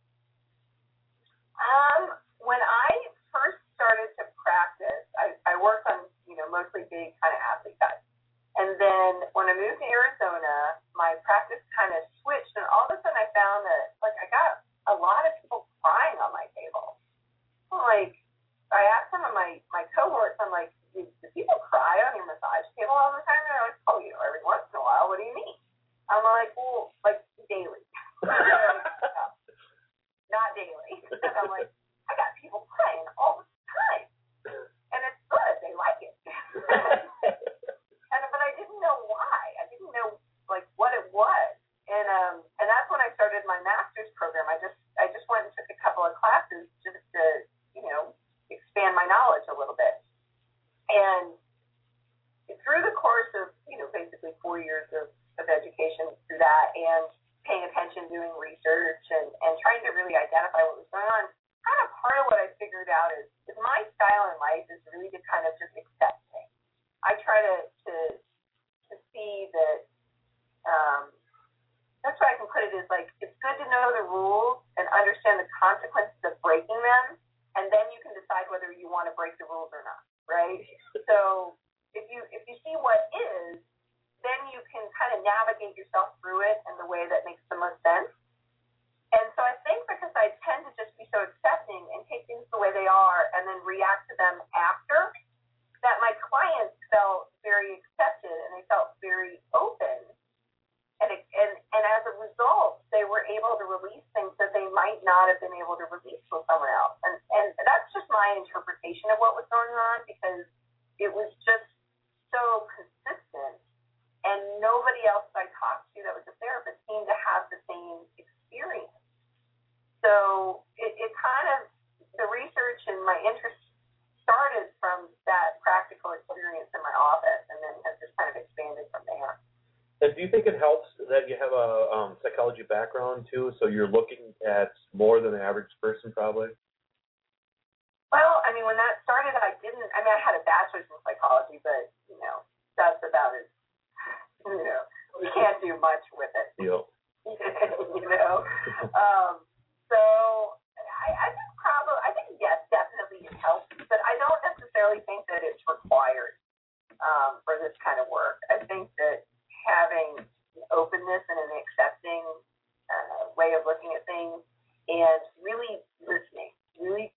Um, when I first started to practice, I, I worked on, you know, mostly big kind of athlete guys. And then when I moved to Arizona, my practice kind of switched, and all of a sudden I found that, like, I got a lot of people crying on my table. I'm like, I asked some of my, my cohorts, I'm like, do, do people cry on your massage table all the time? And they're like, oh, you know, every once in a while. What do you mean? I'm like, well, like, daily. Like, no, not daily. And I'm like, I got people crying all the time. And it's good. They like it. and but I didn't know why. I didn't know like what it was. And um and that's when I started my master's program. I just I just went and took a couple of classes just to, you know, expand my knowledge a little bit. And through the course of, you know, basically four years of, of education through that and paying attention, doing research and, and trying to really identify what was going on, kind of part of what I figured out is, is my style in life is really to kind of just accept things. I try to to, to see that, um, that's what I can put it is like, it's good to know the rules and understand the consequences of breaking them, and then you can decide whether you want to break the rules or not, right? So if you if you see what is, then you can kind of navigate yourself through it in the way that makes the most sense. And so I think because I tend to just be so accepting and take things the way they are and then react to them after, that my clients felt very accepted and they felt very open. And, it, and, and as a result, they were able to release things that they might not have been able to release with someone else. And, and that's just my interpretation of what was going on, because it was just so consistent. And nobody else that I talked to that was a therapist seemed to have the same experience. So it, it kind of, the research and my interest started from that practical experience in my office and then has just kind of expanded from there. And do you think it helps that you have a um, psychology background too, so you're looking at more than the average person probably? Well, I mean, when that started, I didn't, I mean, I had a bachelor's in psychology, but, you know, that's about it. You know, you can't do much with it. Yep. You know? um, so I, I think probably, I think, yes, definitely it helps, but I don't necessarily think that it's required um, for this kind of work. I think that having an openness and an accepting uh, way of looking at things and really listening, really.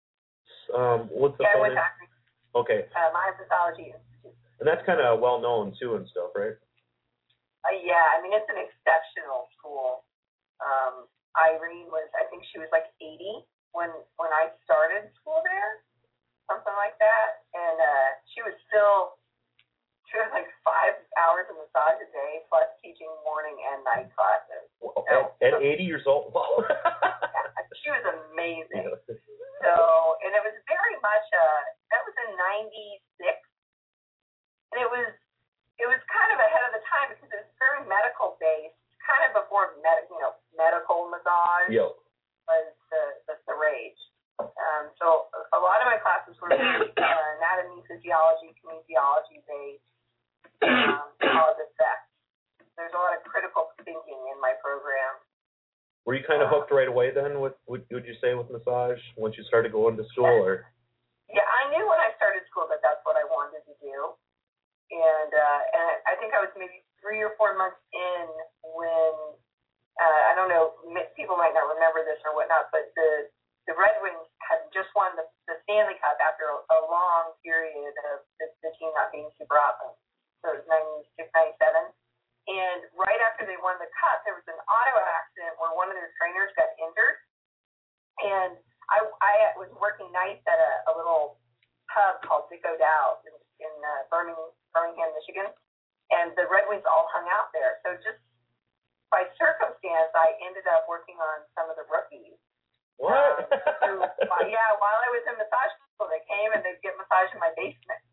Um, what's the yeah, phone name? Okay. Uh, Mind Pathology Institute. And that's kind of well known too and stuff, right? Uh, yeah, I mean, it's an exceptional school. Um, Irene was, I think she was like eighty when when I started school there, something like that. And uh, she was still, she was like five hours of massage a day plus teaching morning and night classes. At, at eighty years old? Wow. Yeah, she was amazing. So, and it was very much, uh, that was in ninety-six. And it was, it was kind of ahead of the time because it was very medical based, kind of before med, you know, medical massage Yo. was the, the, the rage. Um, so a lot of my classes were uh, anatomy, physiology, kinesiology based, um, cause effect. There's a lot of critical thinking in my program. Were you kind of hooked right away then? With would would you say with massage once you started going to school, or? Yeah, I knew when I started school that that's what I wanted to do. And uh, and I think I was maybe three or four months in when, uh, I don't know, people might not remember this or whatnot, but the, the Red Wings had just won the, the Stanley Cup after a, a long period of the, the team not being super awesome. So it was ninety-six, ninety-seven. And right after they won the cup, there was an auto accident where one of their trainers got injured. And I, I was working nights at a, a little pub called Dick O'Dowd in, in uh, Birmingham, Birmingham, Michigan, and the Red Wings all hung out there. So just by circumstance, I ended up working on some of the rookies. What? Um, who, yeah, while I was in massage school, they came and they'd get massage in my basement.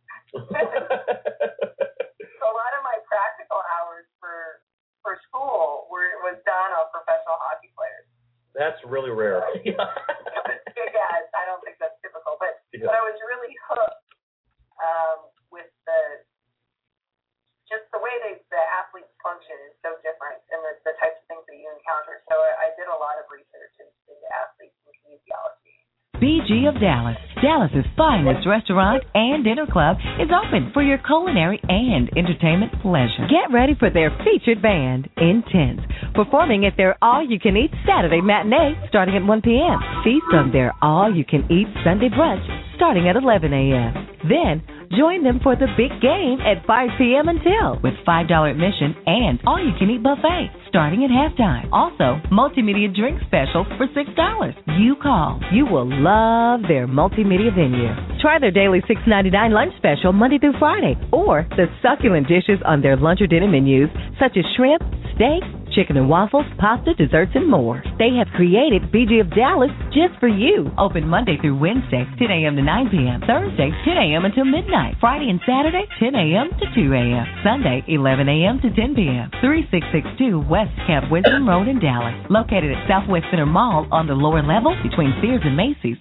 So a lot of my practical hours for for school were was done on professional hockey players. That's really rare. Yeah, I don't think that's typical, but yeah. but I was really hooked um, with the just the way they, the athletes function is so different, and the, the types of things that you encounter. So I, I did a lot of research into, into athletes and kinesiology. B G of Dallas, Dallas's finest restaurant and dinner club, is open for your culinary and entertainment pleasure. Get ready for their featured band, Intense, performing at their all-you-can-eat Saturday matinee starting at one p.m. Feast on their all-you-can-eat Sunday brunch starting at eleven a.m. Then, join them for the big game at five p.m. until, with five dollars admission and all-you-can-eat buffet starting at halftime. Also, multimedia drink specials for six dollars. You call. You will love their multimedia venue. Try their daily six ninety-nine lunch special Monday through Friday, or the succulent dishes on their lunch or dinner menus, such as shrimp, steak, chicken and waffles, pasta, desserts, and more. They have created B G of Dallas just for you. Open Monday through Wednesday, ten a.m. to nine p.m. Thursday, ten a.m. until midnight. Friday and Saturday, ten a.m. to two a.m. Sunday, eleven a.m. to ten p.m. thirty-six sixty-two West Camp Wisdom Road in Dallas. Located at Southwest Center Mall on the lower level between Sears and Macy's.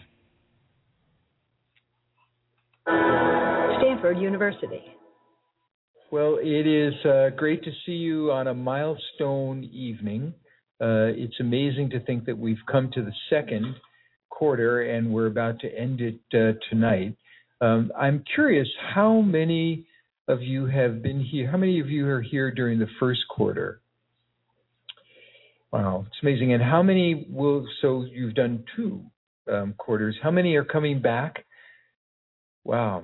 Stanford University. Well, it is uh, great to see you on a milestone evening. Uh, it's amazing to think that we've come to the second quarter and we're about to end it uh, tonight. Um, I'm curious how many of you have been here. How many of you are here during the first quarter? Wow, it's amazing. And how many will, so you've done two um, quarters. How many are coming back? Wow.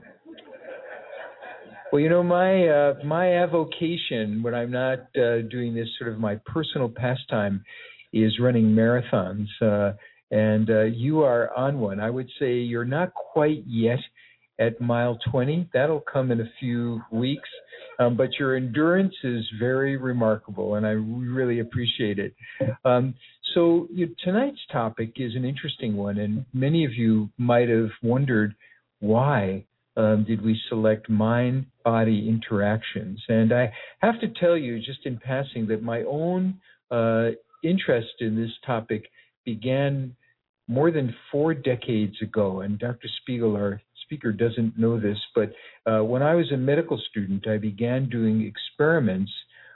Well, you know, my uh, my avocation when I'm not uh, doing this sort of my personal pastime is running marathons. Uh, and uh, you are on one. I would say you're not quite yet at mile twenty. That'll come in a few weeks. Um, but your endurance is very remarkable, and I really appreciate it. Um, so you, tonight's topic is an interesting one, and many of you might have wondered why um, did we select mind-body interactions. And I have to tell you, just in passing, that my own uh, interest in this topic began more than four decades ago, and Doctor Spiegel, our speaker, doesn't know this, but uh, when I was a medical student, I began doing experiments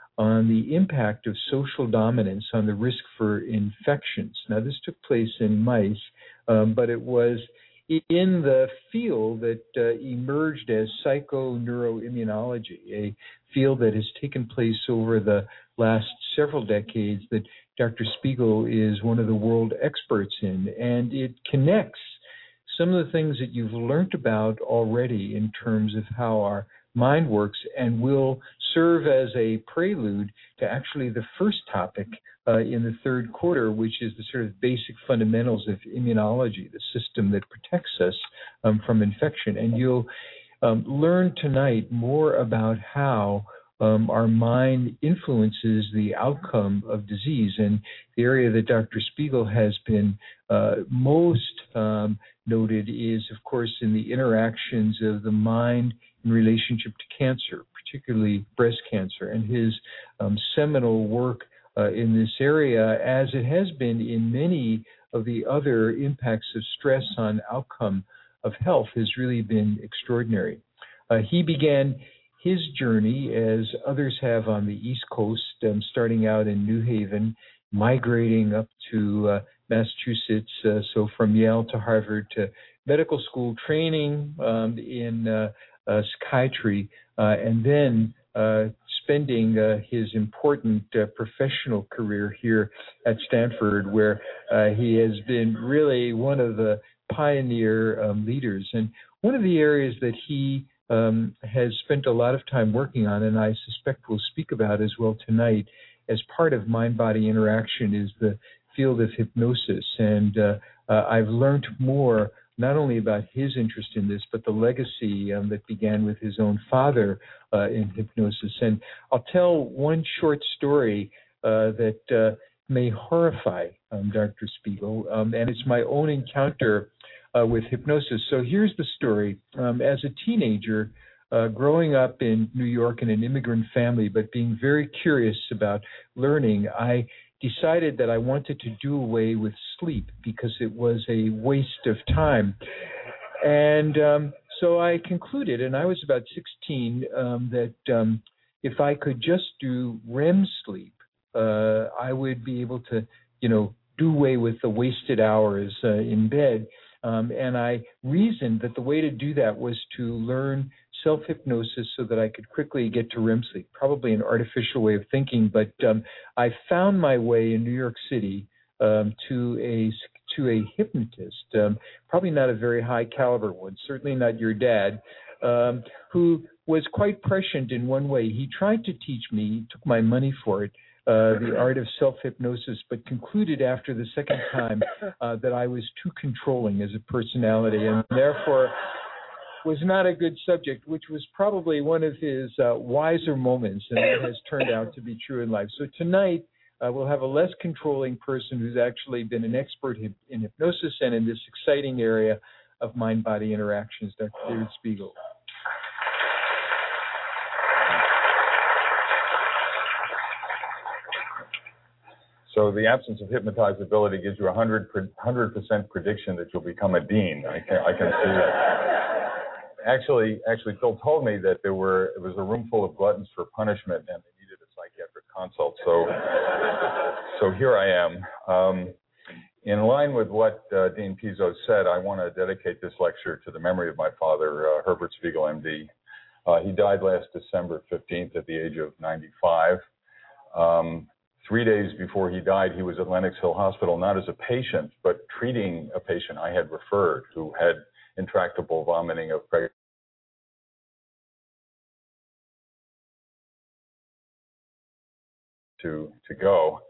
on the impact of social dominance on the risk for infections. Now, this took place in mice, um, but it was in the field that uh, emerged as psychoneuroimmunology, a field that has taken place over the last several decades that Doctor Spiegel is one of the world experts in, and it connects some of the things that you've learned about already in terms of how our mind works and will serve as a prelude to actually the first topic uh, in the third quarter, which is the sort of basic fundamentals of immunology, the system that protects us um, from infection. And you'll um, learn tonight more about how Um, our mind influences the outcome of disease. And the area that Doctor Spiegel has been uh, most um, noted is, of course, in the interactions of the mind in relationship to cancer, particularly breast cancer. And his um, seminal work uh, in this area, as it has been in many of the other impacts of stress on outcome of health, has really been extraordinary. Uh, he began his journey, as others have on the East Coast, um, starting out in New Haven, migrating up to uh, Massachusetts, uh, so from Yale to Harvard to medical school training um, in uh, uh, psychiatry, uh, and then uh, spending uh, his important uh, professional career here at Stanford, where uh, he has been really one of the pioneer um, leaders. And one of the areas that he Um, has spent a lot of time working on, and I suspect we'll speak about as well tonight, as part of mind-body interaction, is the field of hypnosis. And uh, uh, I've learned more, not only about his interest in this, but the legacy um, that began with his own father uh, in hypnosis. And I'll tell one short story uh, that uh, may horrify um, Doctor Spiegel, um, and it's my own encounter Uh, with hypnosis. So here's the story. Um, as a teenager, uh, growing up in New York in an immigrant family, but being very curious about learning, I decided that I wanted to do away with sleep because it was a waste of time. And um, so I concluded, and I was about sixteen, um, that um, if I could just do R E M sleep, uh, I would be able to, you know, do away with the wasted hours uh, in bed. Um, and I reasoned that the way to do that was to learn self-hypnosis so that I could quickly get to R E M sleep, probably an artificial way of thinking. But um, I found my way in New York City um, to a to a hypnotist, um, probably not a very high caliber one, certainly not your dad, um, who was quite prescient in one way. He tried to teach me, he took my money for it, Uh, the art of self-hypnosis, but concluded after the second time uh, that I was too controlling as a personality and therefore was not a good subject, which was probably one of his uh, wiser moments, and that has turned out to be true in life. So tonight, uh, we'll have a less controlling person who's actually been an expert in hypnosis and in this exciting area of mind-body interactions, Doctor David Spiegel. So the absence of hypnotizability gives you a hundred hundred percent prediction that you'll become a dean. I can I can see that. Actually, actually, Phil told me that there were it was a room full of gluttons for punishment, and they needed a psychiatric consult. So, so here I am. Um, in line with what uh, Dean Pizzo said, I want to dedicate this lecture to the memory of my father, uh, Herbert Spiegel, M D. Uh, he died last December fifteenth at the age of ninety-five. Um, three days before he died, he was at Lenox Hill Hospital, not as a patient, but treating a patient I had referred who had intractable vomiting of pregnancy. To, to go.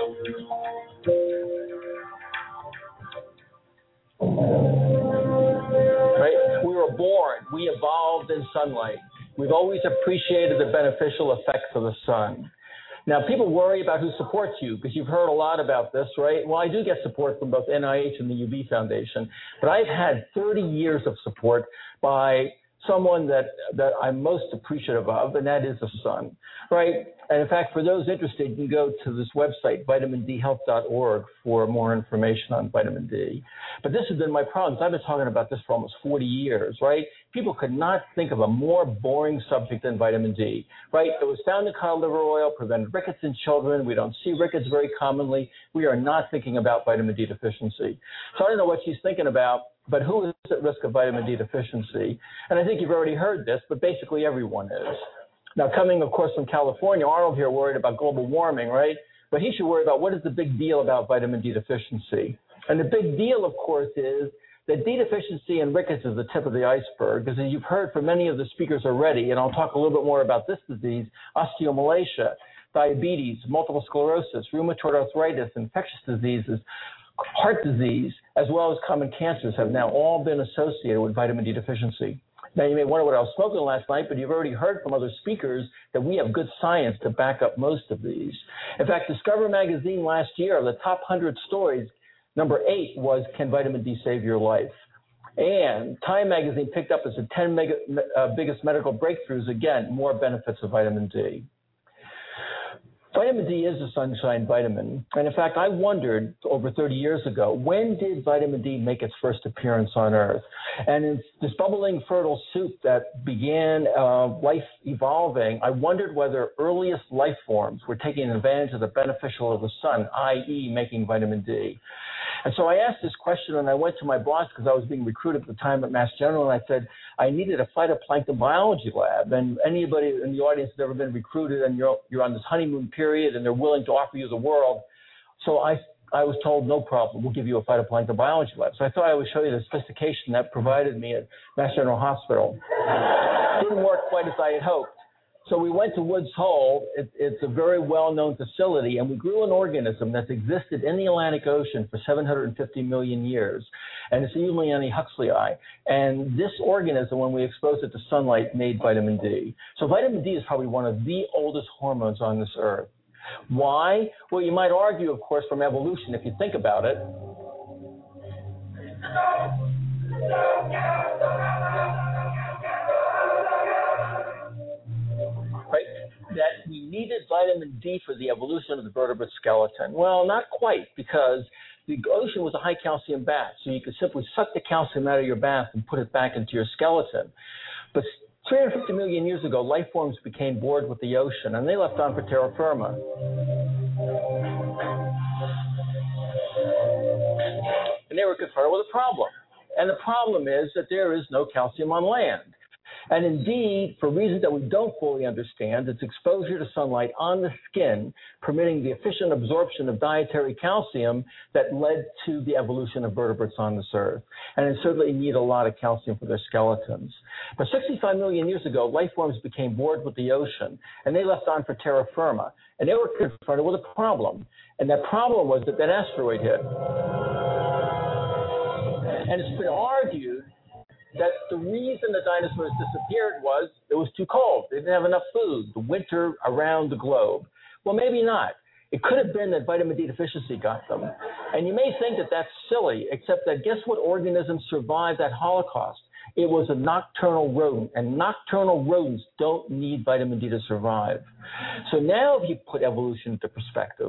Right? We were born. We evolved in sunlight. We've always appreciated the beneficial effects of the sun. Now, people worry about who supports you because you've heard a lot about this, right? Well, I do get support from both N I H and the U B Foundation, but I've had thirty years of support by someone that, that I'm most appreciative of, and that is the sun, right? And in fact, for those interested, you can go to this website, vitamin d health dot org, for more information on vitamin D. But this has been my problem. I've been talking about this for almost forty years, right? People could not think of a more boring subject than vitamin D, right? It was found in cod liver oil, prevented rickets in children. We don't see rickets very commonly. We are not thinking about vitamin D deficiency. So I don't know what she's thinking about, but who is at risk of vitamin D deficiency? And I think you've already heard this, but basically everyone is. Now, coming, of course, from California, Arnold here worried about global warming, right? But he should worry about what is the big deal about vitamin D deficiency. And the big deal, of course, is that D deficiency and rickets is the tip of the iceberg, because as you've heard from many of the speakers already, and I'll talk a little bit more about this disease, osteomalacia, diabetes, multiple sclerosis, rheumatoid arthritis, infectious diseases, heart disease, as well as common cancers have now all been associated with vitamin D deficiency. Now, you may wonder what I was smoking last night, but you've already heard from other speakers that we have good science to back up most of these. In fact, Discover Magazine last year, the top one hundred stories, number eight was, can vitamin D save your life? And Time Magazine picked up as the ten mega, uh, biggest medical breakthroughs, again, more benefits of vitamin D. Vitamin D is a sunshine vitamin. And in fact, I wondered over thirty years ago, when did vitamin D make its first appearance on Earth? And in this bubbling fertile soup that began uh, life evolving, I wondered whether earliest life forms were taking advantage of the beneficial of the sun, that is making vitamin D. And so I asked this question, and I went to my boss because I was being recruited at the time at Mass General, and I said, I needed a phytoplankton biology lab. And anybody in the audience has ever been recruited and you're, you're on this honeymoon period and they're willing to offer you the world. So I, I was told, no problem, we'll give you a phytoplankton biology lab. So I thought I would show you the sophistication that provided me at Mass General Hospital. It didn't work quite as I had hoped. So we went to Woods Hole. It, it's a very well-known facility, and we grew an organism that's existed in the Atlantic Ocean for seven hundred fifty million years, and it's Euglena huxleyi. And this organism, when we exposed it to sunlight, made vitamin D. So vitamin D is probably one of the oldest hormones on this earth. Why? Well, you might argue, of course, from evolution, if you think about it. Right? That we needed vitamin D for the evolution of the vertebrate skeleton. Well, not quite, because the ocean was a high calcium bath, so you could simply suck the calcium out of your bath and put it back into your skeleton. But three hundred fifty million years ago, life forms became bored with the ocean, and they left on for terra firma. And they were confronted with a problem. And the problem is that there is no calcium on land. And indeed, for reasons that we don't fully understand, it's exposure to sunlight on the skin, permitting the efficient absorption of dietary calcium that led to the evolution of vertebrates on this earth. And they certainly need a lot of calcium for their skeletons. But sixty-five million years ago, life forms became bored with the ocean, and they left on for terra firma. And they were confronted with a problem. And that problem was that that asteroid hit. And it's been argued that the reason the dinosaurs disappeared was it was too cold. They didn't have enough food, the winter around the globe. Well, maybe not. It could have been that vitamin D deficiency got them. And you may think that that's silly, except that guess what organism survived that Holocaust? It was a nocturnal rodent, and nocturnal rodents don't need vitamin D to survive. So now if you put evolution into perspective,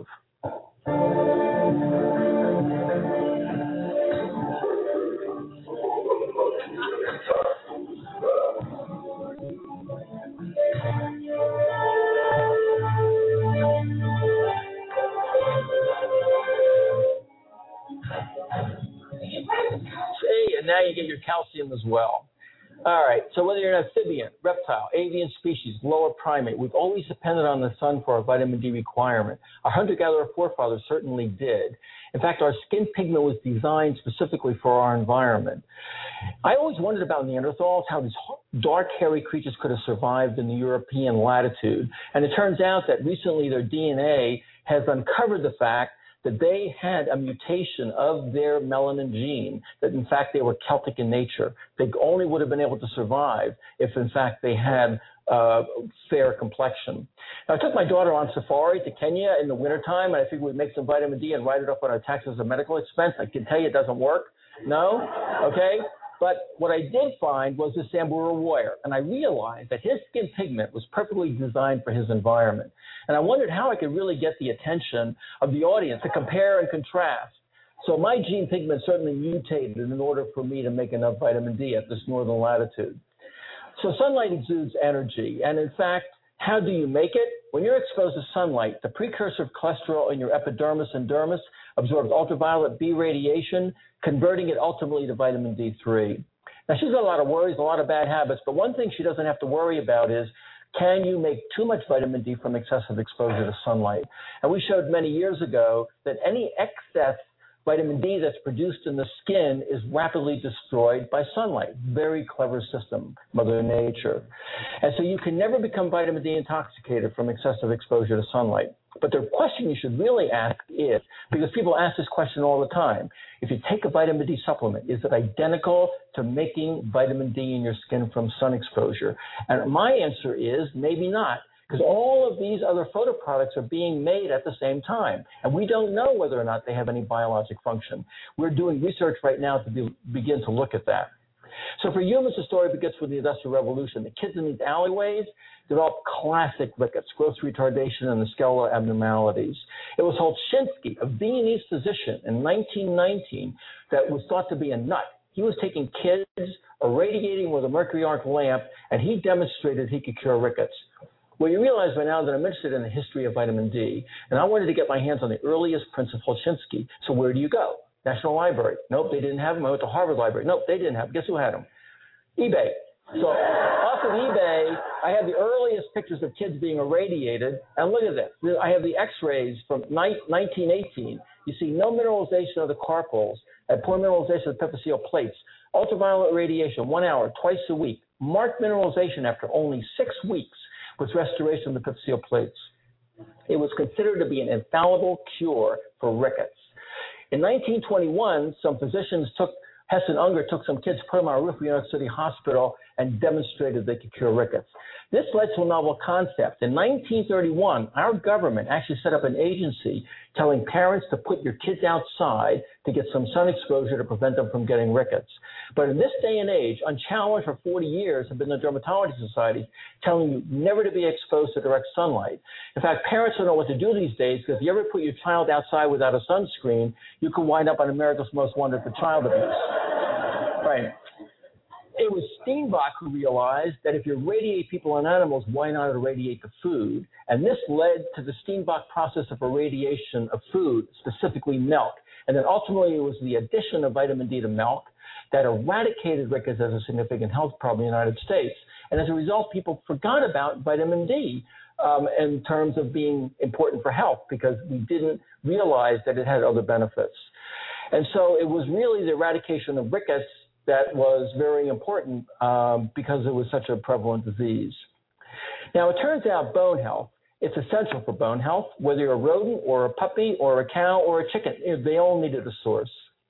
and now you get your calcium as well. All right, so whether you're an amphibian, reptile, avian species, lower primate, we've always depended on the sun for our vitamin D requirement. Our hunter-gatherer forefathers certainly did. In fact, our skin pigment was designed specifically for our environment. I always wondered about Neanderthals, how these dark, hairy creatures could have survived in the European latitude. And it turns out that recently their D N A has uncovered the fact that they had a mutation of their melanin gene, that in fact they were Celtic in nature. They only would have been able to survive if in fact they had uh, fair complexion. Now, I took my daughter on safari to Kenya in the wintertime, and I figured we'd make some vitamin D and write it up on our taxes as a medical expense. I can tell you it doesn't work. No? Okay? But what I did find was this Samburu warrior, and I realized that his skin pigment was perfectly designed for his environment. And I wondered how I could really get the attention of the audience to compare and contrast. So my gene pigment certainly mutated in order for me to make enough vitamin D at this northern latitude. So sunlight exudes energy, and in fact, how do you make it? When you're exposed to sunlight, the precursor of cholesterol in your epidermis and dermis absorbs ultraviolet B radiation, converting it ultimately to vitamin D three. Now, she's got a lot of worries, a lot of bad habits, but one thing she doesn't have to worry about is, can you make too much vitamin D from excessive exposure to sunlight? And we showed many years ago that any excess vitamin D that's produced in the skin is rapidly destroyed by sunlight. Very clever system, Mother Nature. And so you can never become vitamin D intoxicated from excessive exposure to sunlight. But the question you should really ask is, because people ask this question all the time, if you take a vitamin D supplement, is it identical to making vitamin D in your skin from sun exposure? And my answer is maybe not, because all of these other photo products are being made at the same time, and we don't know whether or not they have any biologic function. We're doing research right now to be, begin to look at that. So for humans, the story begins with the Industrial Revolution. The kids in these alleyways developed classic rickets, growth retardation, and the skeletal abnormalities. It was Holczynski, a Viennese physician in nineteen nineteen, that was thought to be a nut. He was taking kids, irradiating with a mercury arc lamp, and he demonstrated he could cure rickets. Well, you realize by now that I'm interested in the history of vitamin D, and I wanted to get my hands on the earliest prints of Holczynski. So where do you go? National Library. Nope, they didn't have them. I went to Harvard Library. Nope, they didn't have them. Guess who had them? eBay. So off of eBay, I have the earliest pictures of kids being irradiated. And look at this. I have the x-rays from nineteen eighteen. You see no mineralization of the carpals and poor mineralization of the epithelial plates. Ultraviolet radiation, one hour, twice a week. Marked mineralization after only six weeks with restoration of the epithelial plates. It was considered to be an infallible cure for rickets. In nineteen twenty-one, some physicians took, Hessen Unger took some kids, put them on a roof of New York City Hospital, and demonstrated they could cure rickets. This led to a novel concept. In nineteen thirty-one, our government actually set up an agency telling parents to put your kids outside to get some sun exposure to prevent them from getting rickets. But in this day and age, unchallenged for forty years, have been the dermatology societies telling you never to be exposed to direct sunlight. In fact, parents don't know what to do these days, because if you ever put your child outside without a sunscreen, you can wind up on America's Most Wanted for child abuse. Right. It was Steenbach who realized that if you irradiate people and animals, why not irradiate the food? And this led to the Steenbach process of irradiation of food, specifically milk. And then ultimately it was the addition of vitamin D to milk that eradicated rickets as a significant health problem in the United States. And as a result, people forgot about vitamin D um, in terms of being important for health, because we didn't realize that it had other benefits. And so it was really the eradication of rickets that was very important um, because it was such a prevalent disease. Now, it turns out bone health, it's essential for bone health, whether you're a rodent or a puppy or a cow or a chicken. They all needed a source.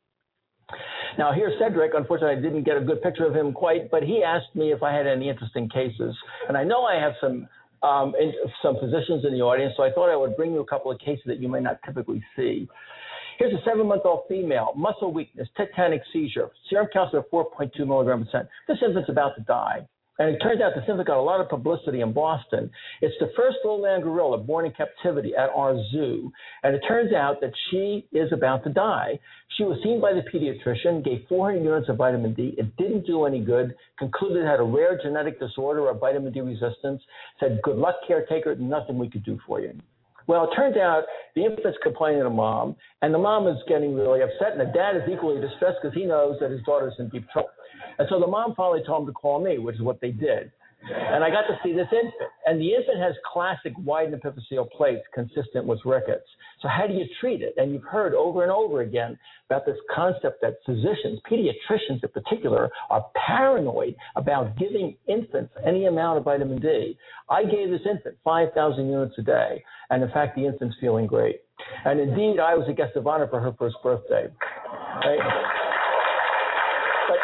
Now, here's Cedric. Unfortunately, I didn't get a good picture of him quite, but he asked me if I had any interesting cases. And I know I have some um, in, some physicians in the audience, so I thought I would bring you a couple of cases that you may not typically see. Here's a seven-month-old female, muscle weakness, tetanic seizure, serum calcium of four point two milligrams per cent. This infant's about to die. And it turns out this infant got a lot of publicity in Boston. It's the first lowland gorilla born in captivity at our zoo. And it turns out that she is about to die. She was seen by the pediatrician, gave four hundred units of vitamin D. It didn't do any good, concluded it had a rare genetic disorder of vitamin D resistance, said, good luck, caretaker, nothing we could do for you. Well, it turns out the infant's complaining to mom, and the mom is getting really upset, and the dad is equally distressed because he knows that his daughter's in deep trouble. And so the mom finally told him to call me, which is what they did. And I got to see this infant. And the infant has classic widened epiphyseal plates consistent with rickets. So how do you treat it? And you've heard over and over again about this concept that physicians, pediatricians in particular, are paranoid about giving infants any amount of vitamin D. I gave this infant five thousand units a day. And in fact, the infant's feeling great. And indeed, I was a guest of honor for her first birthday. Right? But,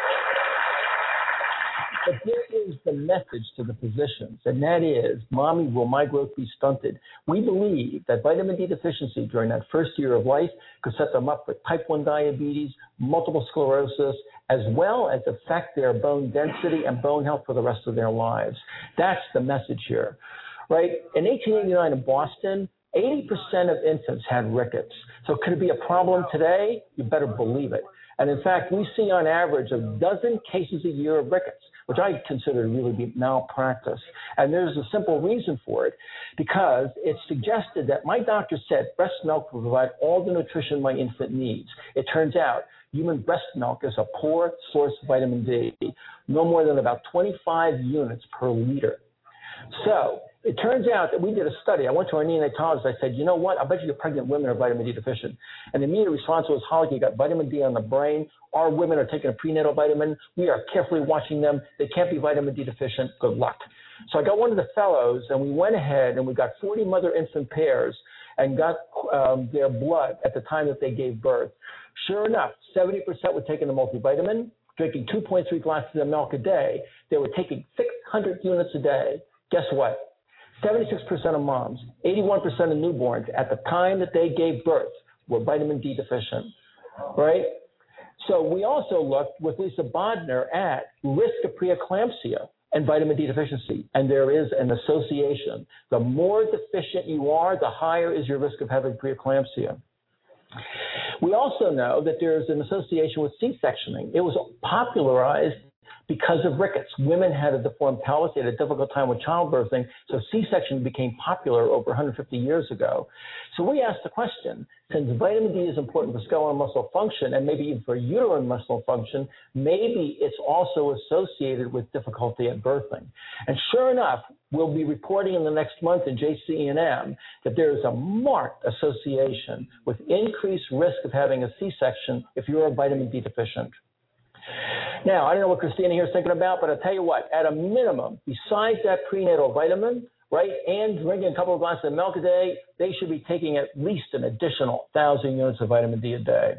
but this is the message to the physicians, and that is, Mommy, will my growth be stunted? We believe that vitamin D deficiency during that first year of life could set them up for type one diabetes, multiple sclerosis, as well as affect their bone density and bone health for the rest of their lives. That's the message here, right? In eighteen eighty-nine in Boston, eighty percent of infants had rickets. So could it be a problem today? You better believe it. And in fact, we see on average a dozen cases a year of rickets, which I consider to really be malpractice. And there's a simple reason for it, because it's suggested that my doctor said breast milk will provide all the nutrition my infant needs. It turns out human breast milk is a poor source of vitamin D, no more than about twenty-five units per liter. So it turns out that we did a study. I went to our neonatologist. I said, you know what? I bet you the pregnant women are vitamin D deficient. And the immediate response was, Holly, you got vitamin D on the brain. Our women are taking a prenatal vitamin. We are carefully watching them. They can't be vitamin D deficient. Good luck. So I got one of the fellows, and we went ahead and we got forty mother-infant pairs and got um, their blood at the time that they gave birth. Sure enough, seventy percent were taking the multivitamin, drinking two point three glasses of milk a day. They were taking six hundred units a day. Guess what? seventy-six percent of moms, eighty-one percent of newborns at the time that they gave birth were vitamin D deficient, right? So we also looked with Lisa Bodner at risk of preeclampsia and vitamin D deficiency, and there is an association. The more deficient you are, the higher is your risk of having preeclampsia. We also know that there's an association with C-sectioning. It was popularized because of rickets. Women had a deformed pelvis. They had a difficult time with childbirthing, so C-section became popular over one hundred fifty years ago. So we asked the question, since vitamin D is important for skeletal muscle function and maybe even for uterine muscle function, maybe it's also associated with difficulty at birthing. And sure enough, we'll be reporting in the next month in J C E and M that there is a marked association with increased risk of having a C-section if you're a vitamin D deficient. Now, I don't know what Christina here is thinking about, but I'll tell you what, at a minimum, besides that prenatal vitamin, right, and drinking a couple of glasses of milk a day, they should be taking at least an additional one thousand units of vitamin D a day.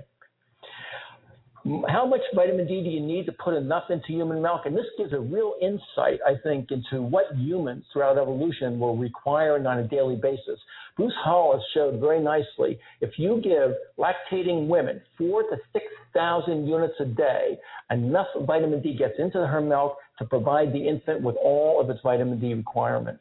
How much vitamin D do you need to put enough into human milk? And this gives a real insight, I think, into what humans throughout evolution will require on a daily basis. Bruce Hall has showed very nicely, if you give lactating women four to six thousand units a day, enough vitamin D gets into her milk to provide the infant with all of its vitamin D requirement.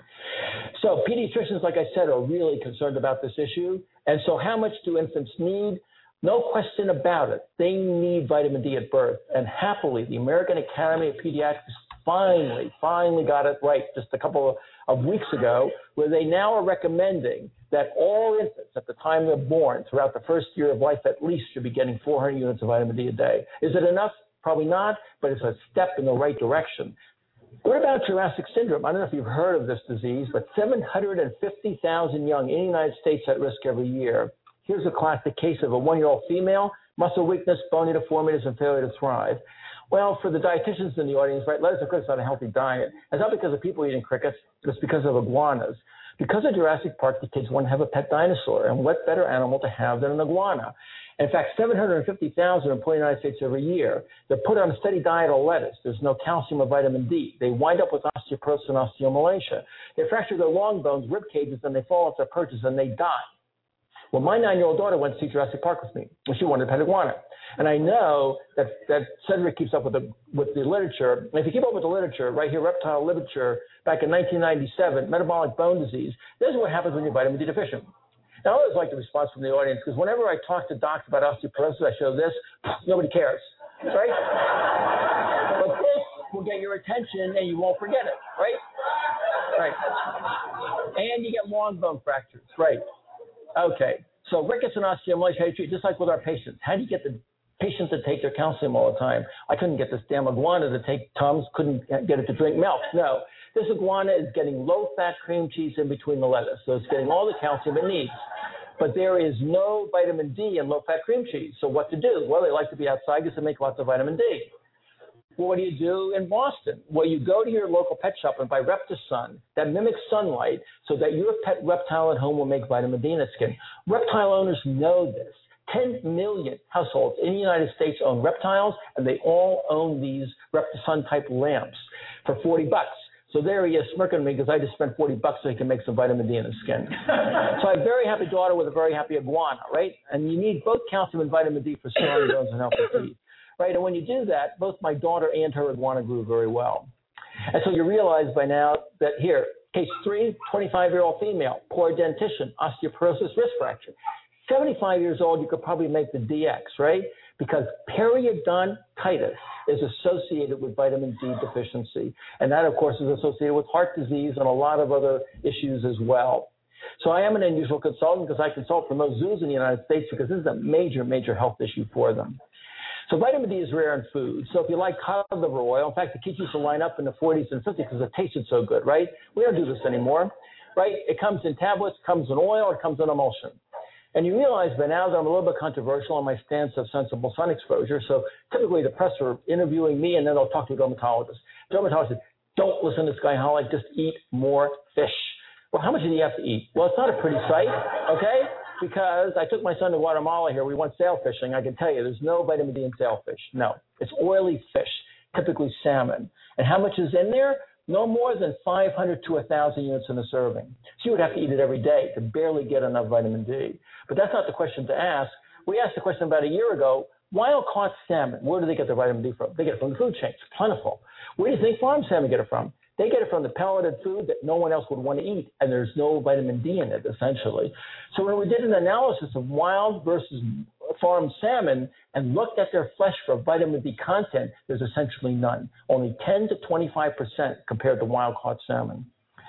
So pediatricians, like I said, are really concerned about this issue. And so how much do infants need? No question about it. They need vitamin D at birth. And happily, the American Academy of Pediatrics finally, finally got it right just a couple of weeks ago, where they now are recommending that all infants at the time they're born, throughout the first year of life at least, should be getting four hundred units of vitamin D a day. Is it enough? Probably not, but it's a step in the right direction. What about Jurassic syndrome? I don't know if you've heard of this disease, but seven hundred fifty thousand young in the United States at risk every year. Here's a classic case of a one-year-old female, muscle weakness, bony deformities, and failure to thrive. Well, for the dietitians in the audience, right, lettuce and crickets on a healthy diet. It's not because of people eating crickets, it's because of iguanas. Because of Jurassic Park, the kids want to have a pet dinosaur, and what better animal to have than an iguana? In fact, seven hundred fifty thousand are employed in the United States every year. They're put on a steady diet of lettuce. There's no calcium or vitamin D. They wind up with osteoporosis and osteomalacia. They fracture their long bones, rib cages, and they fall off their perches, and they die. Well, my nine-year-old daughter went to see Jurassic Park with me, and she wanted a pet iguana. And I know that, that Cedric keeps up with the, with the literature. And if you keep up with the literature, right here, reptile literature, back in nineteen ninety-seven, metabolic bone disease, this is what happens when you're vitamin D deficient. Now, I always like the response from the audience, because whenever I talk to docs about osteoporosis, I show this, nobody cares, right? But this will get your attention, and you won't forget it, right? Right. And you get long bone fractures, right? Okay, so rickets and osteomalacia, how do you treat, just like with our patients. How do you get the patients that take their calcium all the time. I couldn't get this damn iguana to take Tums, couldn't get it to drink milk. No, this iguana is getting low-fat cream cheese in between the lettuce, so it's getting all the calcium it needs. But there is no vitamin D in low-fat cream cheese. So what to do? Well, they like to be outside because they make lots of vitamin D. Well, what do you do in Boston? Well, you go to your local pet shop and buy Reptisun that mimics sunlight so that your pet reptile at home will make vitamin D in its skin. Reptile owners know this. ten million households in the United States own reptiles, and they all own these Reptisun-type lamps for forty bucks. So there he is smirking at me because I just spent forty bucks so he can make some vitamin D in his skin. So I have a very happy daughter with a very happy iguana, right? And you need both calcium and vitamin D for strong bones and healthy teeth, right? And when you do that, both my daughter and her iguana grew very well. And so you realize by now that here, case three, twenty-five-year-old female, poor dentition, osteoporosis, wrist fracture. seventy-five years old, you could probably make the D X, right? Because periodontitis is associated with vitamin D deficiency. And that, of course, is associated with heart disease and a lot of other issues as well. So I am an unusual consultant because I consult for most zoos in the United States because this is a major, major health issue for them. So vitamin D is rare in food. So if you like cod liver oil, in fact, the kids used to line up in the forties and fifties because it tasted so good, right? We don't do this anymore, right? It comes in tablets, comes in oil, it comes in emulsion. And you realize by now that I'm a little bit controversial on my stance of sensible sun exposure. So typically the press are interviewing me and then they'll talk to a dermatologist. Dermatologist says, don't listen to Sky Holic, just eat more fish. Well, how much do you have to eat? Well, it's not a pretty sight, okay? Because I took my son to Guatemala here. We went sail fishing. I can tell you there's no vitamin D in sailfish. No, it's oily fish, typically salmon. And how much is in there? No more than five hundred to one thousand units in a serving. So you would have to eat it every day to barely get enough vitamin D. But that's not the question to ask. We asked the question about a year ago, wild-caught salmon, where do they get their vitamin D from? They get it from the food chains, plentiful. Where do you think farm salmon get it from? They get it from the pelleted food that no one else would want to eat, and there's no vitamin D in it, essentially. So when we did an analysis of wild versus farm salmon and looked at their flesh for vitamin D content, there's essentially none, only ten to twenty-five percent compared to wild-caught salmon.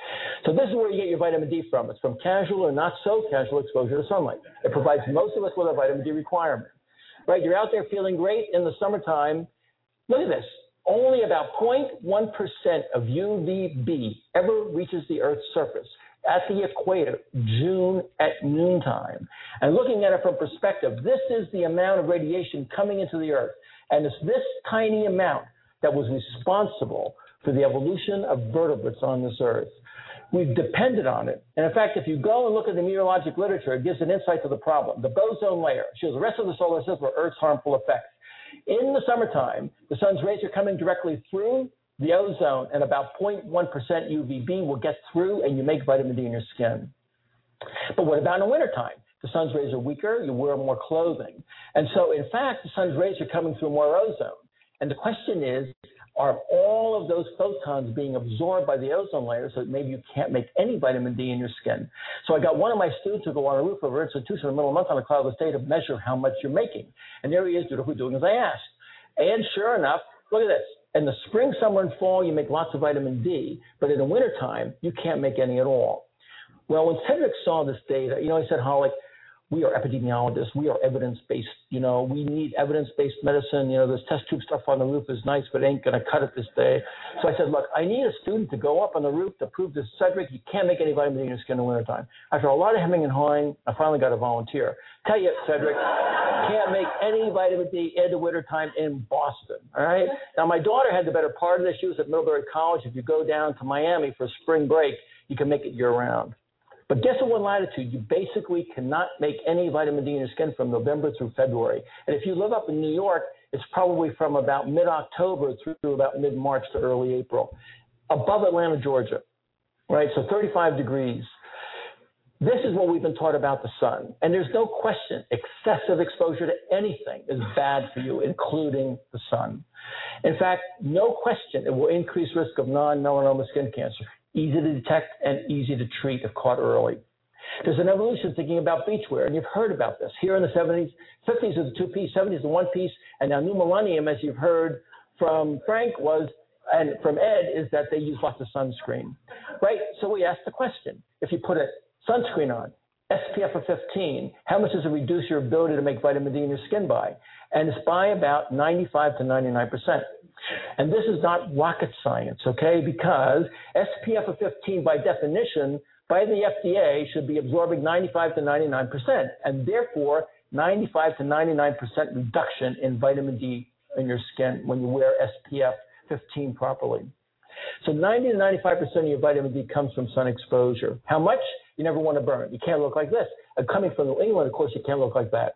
So this is where you get your vitamin D from. It's from casual or not so casual exposure to sunlight. It provides most of us with a vitamin D requirement. Right? You're out there feeling great in the summertime. Look at this. Only about zero point one percent of U V B ever reaches the Earth's surface at the equator, June at noontime. And looking at it from perspective, this is the amount of radiation coming into the Earth. And it's this tiny amount that was responsible for the evolution of vertebrates on this Earth. We've depended on it. And in fact, if you go and look at the meteorologic literature, it gives an insight to the problem. The ozone layer shows the rest of the solar system for Earth's harmful effects. In the summertime, the sun's rays are coming directly through the ozone, and about zero point one percent U V B will get through, and you make vitamin D in your skin. But what about in the wintertime? The sun's rays are weaker, you wear more clothing. And so, in fact, the sun's rays are coming through more ozone. And the question is, are all of those photons being absorbed by the ozone layer so that maybe you can't make any vitamin D in your skin? So I got one of my students to go on a roof of our institution in the middle of the month on a cloudless day to measure how much you're making. And there he is, dutifully doing as I asked. And sure enough, look at this. In the spring, summer, and fall, you make lots of vitamin D, but in the wintertime, you can't make any at all. Well, when Cedric saw this data, you know, he said, Holic, we are epidemiologists. We are evidence-based. You know, we need evidence-based medicine. You know, this test tube stuff on the roof is nice, but it ain't going to cut it this day. So I said, look, I need a student to go up on the roof to prove to Cedric you can't make any vitamin D in your skin in the wintertime. After a lot of hemming and hawing, I finally got a volunteer. Tell you, Cedric, can't make any vitamin D in the wintertime in Boston, all right? Now, my daughter had the better part of this. She was at Middlebury College. If you go down to Miami for spring break, you can make it year-round. But guess at what latitude you basically cannot make any vitamin D in your skin from November through February. And if you live up in New York, it's probably from about mid-October through about mid-March to early April. Above Atlanta, Georgia, right? So thirty-five degrees. This is what we've been taught about the sun. And there's no question excessive exposure to anything is bad for you, including the sun. In fact, no question it will increase risk of non-melanoma skin cancer. Easy to detect and easy to treat if caught early. There's an evolution thinking about beachwear, and you've heard about this. Here in the seventies, fifties is the two-piece, seventies the one-piece, and now new millennium, as you've heard from Frank, was and from Ed, is that they use lots of sunscreen, right? So we asked the question, if you put a sunscreen on S P F of fifteen, how much does it reduce your ability to make vitamin D in your skin by? And it's by about ninety-five to ninety-nine percent. And this is not rocket science, okay, because S P F of fifteen, by definition, by the F D A, should be absorbing ninety-five to ninety-nine percent, and therefore ninety-five to ninety-nine percent reduction in vitamin D in your skin when you wear S P F fifteen properly. So ninety to ninety-five percent of your vitamin D comes from sun exposure. How much? You never want to burn. You can't look like this. And coming from New England, of course, you can't look like that.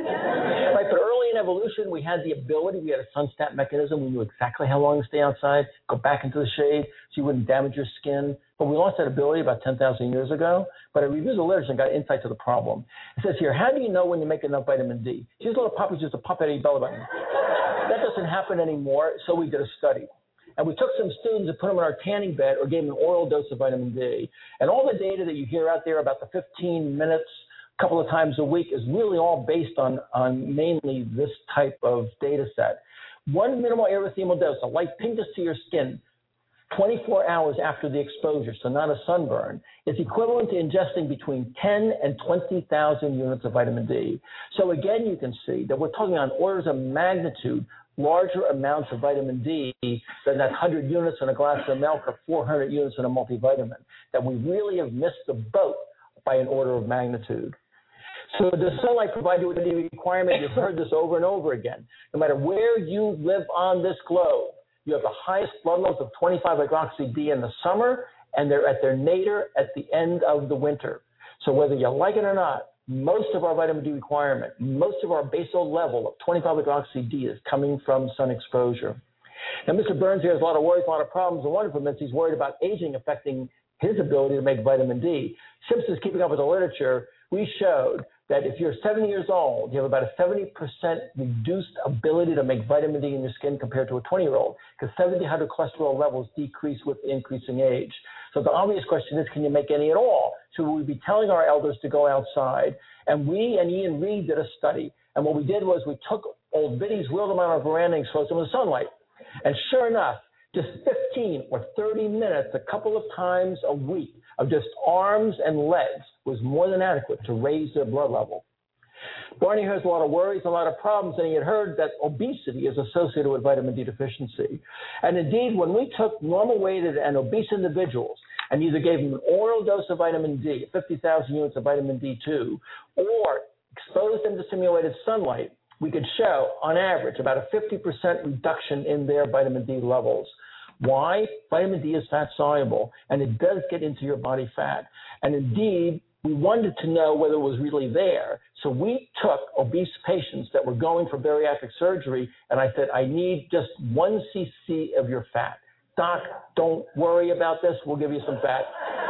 Right, but early in evolution, we had the ability, we had a sunstat mechanism. We knew exactly how long to stay outside, go back into the shade so you wouldn't damage your skin. But we lost that ability about ten thousand years ago. But I reviewed the literature and got insight to the problem. It says here, how do you know when you make enough vitamin D? These little puppies just a pop out of your belly button. That doesn't happen anymore, so we did a study. And we took some students and put them in our tanning bed or gave them an oral dose of vitamin D. And all the data that you hear out there about the fifteen minutes, a couple of times a week, is really all based on, on mainly this type of data set. One minimal erythemal dose, a light pingus to your skin, twenty-four hours after the exposure, so not a sunburn, is equivalent to ingesting between ten and twenty thousand units of vitamin D. So again, you can see that we're talking on orders of magnitude larger amounts of vitamin D than that one hundred units in a glass of milk or four hundred units in a multivitamin, that we really have missed the boat by an order of magnitude. So does sunlight provide you with any requirement? You've heard this over and over again. No matter where you live on this globe, you have the highest blood levels of twenty-five hydroxy D in the summer, and they're at their nadir at the end of the winter. So whether you like it or not, most of our vitamin D requirement, most of our basal level of twenty-five hydroxy D is coming from sun exposure. Now, Mister Burns here has a lot of worries, a lot of problems, and one of them is he's worried about aging affecting his ability to make vitamin D. Simpson's keeping up with the literature. We showed that if you're seventy years old, you have about a seventy percent reduced ability to make vitamin D in your skin compared to a twenty-year-old, because seventy cholesterol levels decrease with increasing age. So the obvious question is, can you make any at all? So we would be telling our elders to go outside. And we and Ian Reed did a study. And what we did was we took old biddies, wheeled them on our veranda, and exposed them to the sunlight. And sure enough, just fifteen or thirty minutes, a couple of times a week, of just arms and legs was more than adequate to raise their blood level. Barney has a lot of worries, a lot of problems, and he had heard that obesity is associated with vitamin D deficiency. And indeed, when we took normal-weighted and obese individuals and either gave them an oral dose of vitamin D, fifty thousand units of vitamin D two, or exposed them to simulated sunlight, we could show, on average, about a fifty percent reduction in their vitamin D levels. Why? Vitamin D is fat-soluble, and it does get into your body fat. And indeed, we wanted to know whether it was really there. So we took obese patients that were going for bariatric surgery, and I said, I need just one cc of your fat. Doc, don't worry about this. We'll give you some fat.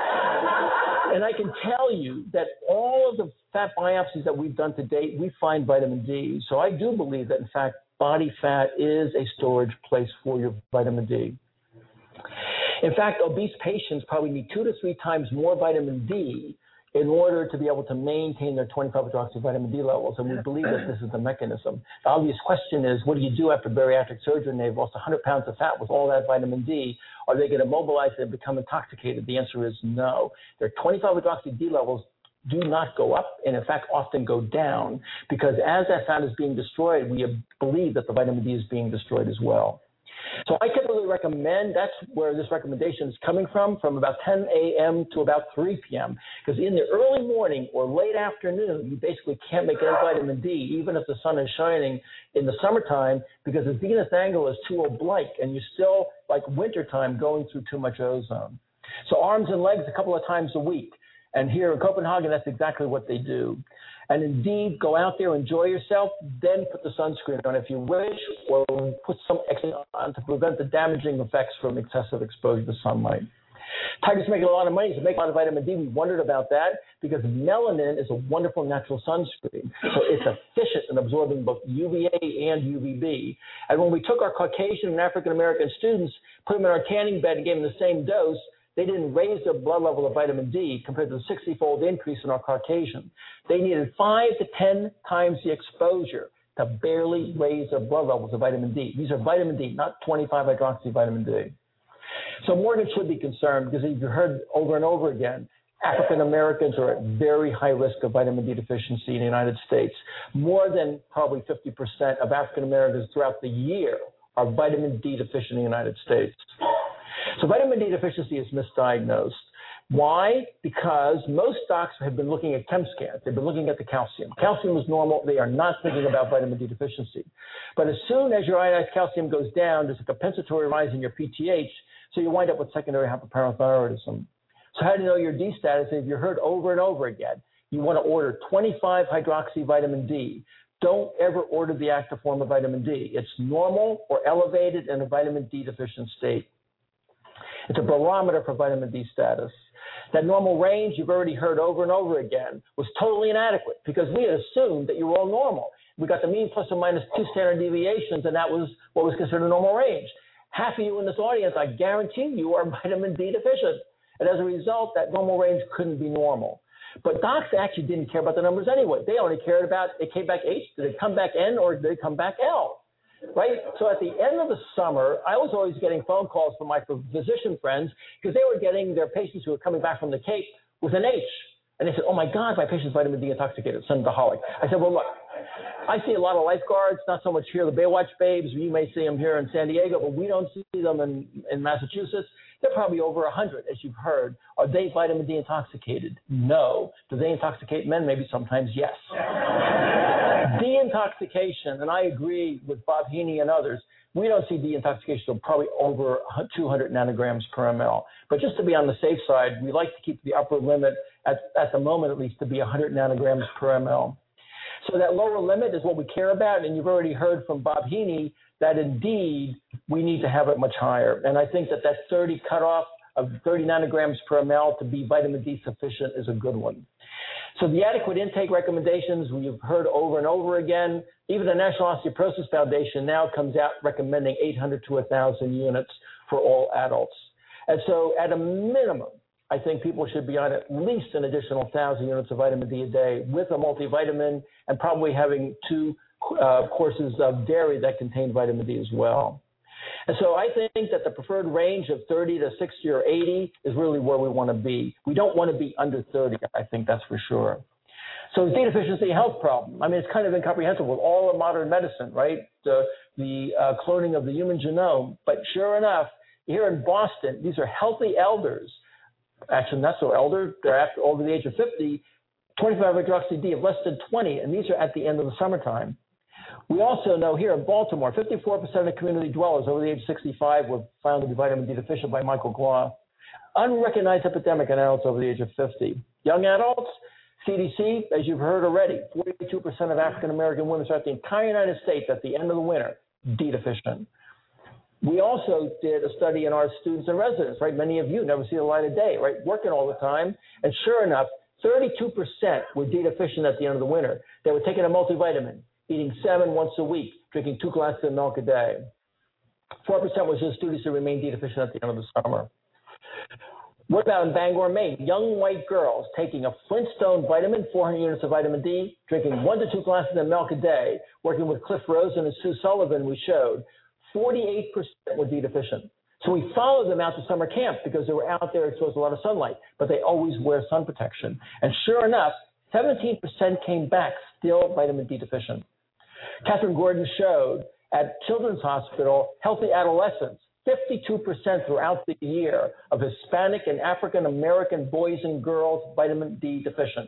And I can tell you that all of the fat biopsies that we've done to date, we find vitamin D. So I do believe that, in fact, body fat is a storage place for your vitamin D. In fact, obese patients probably need two to three times more vitamin D in order to be able to maintain their twenty-five hydroxy vitamin D levels, and we believe that this is the mechanism. The obvious question is, what do you do after bariatric surgery and they've lost one hundred pounds of fat with all that vitamin D? Are they going to mobilize and become intoxicated? The answer is no. Their twenty-five hydroxy D levels do not go up, and in fact often go down, because as that fat is being destroyed, we believe that the vitamin D is being destroyed as well. So I typically recommend, that's where this recommendation is coming from, from about ten a.m. to about three p.m. Because in the early morning or late afternoon, you basically can't make any vitamin D, even if the sun is shining in the summertime, because the zenith angle is too oblique, and you're still, like wintertime, going through too much ozone. So arms and legs a couple of times a week. And here in Copenhagen, that's exactly what they do. And indeed, go out there, enjoy yourself, then put the sunscreen on if you wish, or put some extra on to prevent the damaging effects from excessive exposure to sunlight. Tigers make a lot of money to make a lot of vitamin D. We wondered about that because melanin is a wonderful natural sunscreen. So it's efficient in absorbing both U V A and U V B. And when we took our Caucasian and African-American students, put them in our tanning bed and gave them the same dose, they didn't raise their blood level of vitamin D compared to the sixty-fold increase in our Caucasian. They needed five to ten times the exposure to barely raise their blood levels of vitamin D. These are vitamin D, not twenty-five hydroxy vitamin D. So Morgan should be concerned because you've heard over and over again, African Americans are at very high risk of vitamin D deficiency in the United States. More than probably fifty percent of African Americans throughout the year are vitamin D deficient in the United States. So vitamin D deficiency is misdiagnosed. Why? Because most docs have been looking at chem scans. They've been looking at the calcium. Calcium is normal. They are not thinking about vitamin D deficiency. But as soon as your iodized calcium goes down, there's a compensatory rise in your P T H, so you wind up with secondary hyperparathyroidism. So how do you know your D status? If you're heard over and over again, you want to order twenty-five hydroxy vitamin D. Don't ever order the active form of vitamin D. It's normal or elevated in a vitamin D deficient state. It's a barometer for vitamin D status. That normal range you've already heard over and over again was totally inadequate because we had assumed that you were all normal. We got the mean plus or minus two standard deviations, and that was what was considered a normal range. Half of you in this audience, I guarantee you, are vitamin D deficient. And as a result, that normal range couldn't be normal. But docs actually didn't care about the numbers anyway. They only cared about it came back H, did it come back N, or did it come back L? Right? So at the end of the summer, I was always getting phone calls from my physician friends because they were getting their patients who were coming back from the Cape with an H. And they said, oh, my God, my patient's vitamin D intoxicated, symptomatic. I said, well, look, I see a lot of lifeguards, not so much here, the Baywatch babes. You may see them here in San Diego, but we don't see them in, in Massachusetts. They're probably over one hundred, as you've heard. Are they vitamin D intoxicated? No. Do they intoxicate men? Maybe sometimes, yes. Deintoxication, and I agree with Bob Heaney and others, we don't see deintoxication until probably over two hundred nanograms per ml. But just to be on the safe side, we like to keep the upper limit, at, at the moment at least, to be one hundred nanograms per ml. So that lower limit is what we care about, and you've already heard from Bob Heaney that indeed we need to have it much higher. And I think that that thirty cutoff of thirty nanograms per ml to be vitamin D sufficient is a good one. So the adequate intake recommendations we've heard over and over again. Even the National Osteoporosis Foundation now comes out recommending eight hundred to one thousand units for all adults. And so at a minimum, I think people should be on at least an additional one thousand units of vitamin D a day with a multivitamin and probably having two uh, courses of dairy that contain vitamin D as well. And so I think that the preferred range of thirty to sixty or eighty is really where we want to be. We don't want to be under thirty, I think that's for sure. So is D deficiency a health problem? I mean, it's kind of incomprehensible with all of modern medicine, right? The, the uh, cloning of the human genome. But sure enough, here in Boston, these are healthy elders. Actually, not so elder. They're after over the age of fifty, twenty-five hydroxy D of less than twenty, and these are at the end of the summertime. We also know here in Baltimore, fifty-four percent of community dwellers over the age of sixty-five were found to be vitamin D deficient by Michael Glaw. Unrecognized epidemic in adults over the age of fifty. Young adults, C D C, as you've heard already, forty-two percent of African American women throughout the entire United States at the end of the winter, D deficient. We also did a study in our students and residents, right? Many of you never see the light of day, right? Working all the time. And sure enough, thirty-two percent were D deficient at the end of the winter. They were taking a multivitamin, eating seven once a week, drinking two glasses of milk a day. four percent was just students who remained D deficient at the end of the summer. What about in Bangor, Maine? Young white girls taking a Flintstone vitamin, four hundred units of vitamin D, drinking one to two glasses of milk a day, working with Cliff Rosen and Sue Sullivan, we showed forty-eight percent were D deficient. So we followed them out to summer camp because they were out there exposed to a lot of sunlight, but they always wear sun protection. And sure enough, seventeen percent came back still vitamin D deficient. Catherine Gordon showed at Children's Hospital, healthy adolescents, fifty-two percent throughout the year of Hispanic and African American boys and girls vitamin D deficient.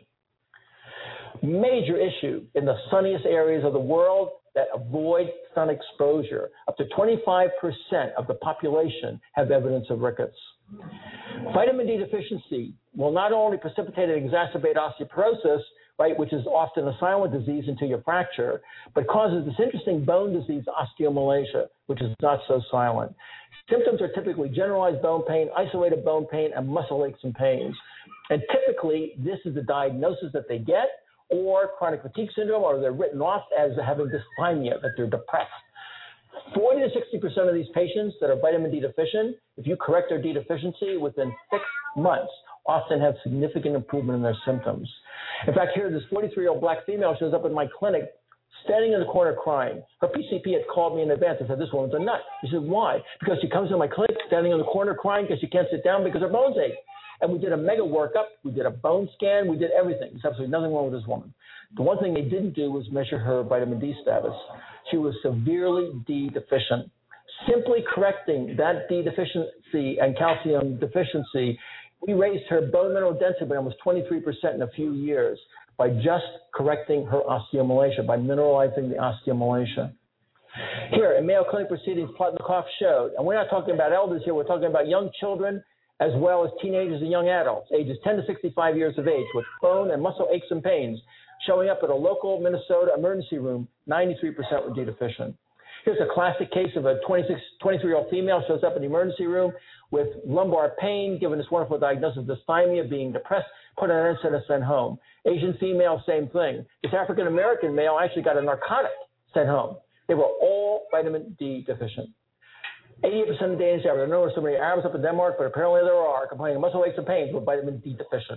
Major issue in the sunniest areas of the world that avoid sun exposure. Up to twenty-five percent of the population have evidence of rickets. Vitamin D deficiency will not only precipitate and exacerbate osteoporosis, right, which is often a silent disease until you fracture, but causes this interesting bone disease, osteomalacia, which is not so silent. Symptoms are typically generalized bone pain, isolated bone pain, and muscle aches and pains. And typically, this is the diagnosis that they get, or chronic fatigue syndrome, or they're written off as having dysthymia, that they're depressed. forty to sixty percent of these patients that are vitamin D deficient, if you correct their D deficiency within six months, often have significant improvement in their symptoms. In fact, here this forty-three-year-old black female shows up in my clinic standing in the corner crying. Her P C P had called me in advance and said, this woman's a nut. She said, why? Because she comes to my clinic standing in the corner crying because she can't sit down because her bones ache. And we did a mega workup. We did a bone scan. We did everything. There's absolutely nothing wrong with this woman. The one thing they didn't do was measure her vitamin D status. She was severely D deficient. Simply correcting that D deficiency and calcium deficiency, we raised her bone mineral density by almost twenty-three percent in a few years by just correcting her osteomalacia, by mineralizing the osteomalacia. Here, in Mayo Clinic proceedings, Plotnikov showed, and we're not talking about elders here, we're talking about young children as well as teenagers and young adults, ages ten to sixty-five years of age, with bone and muscle aches and pains, showing up at a local Minnesota emergency room, ninety-three percent were D deficient. Here's a classic case of a twenty-six, twenty-three-year-old female shows up in the emergency room with lumbar pain, given this wonderful diagnosis of dysthymia, being depressed, put on an insulin and sent home. Asian female, same thing. This African-American male actually got a narcotic sent home. They were all vitamin D deficient. eighty-eight percent of Danish Arabs, I don't know there's so many Arabs up in Denmark, but apparently there are, complaining of muscle aches and pains with vitamin D deficient.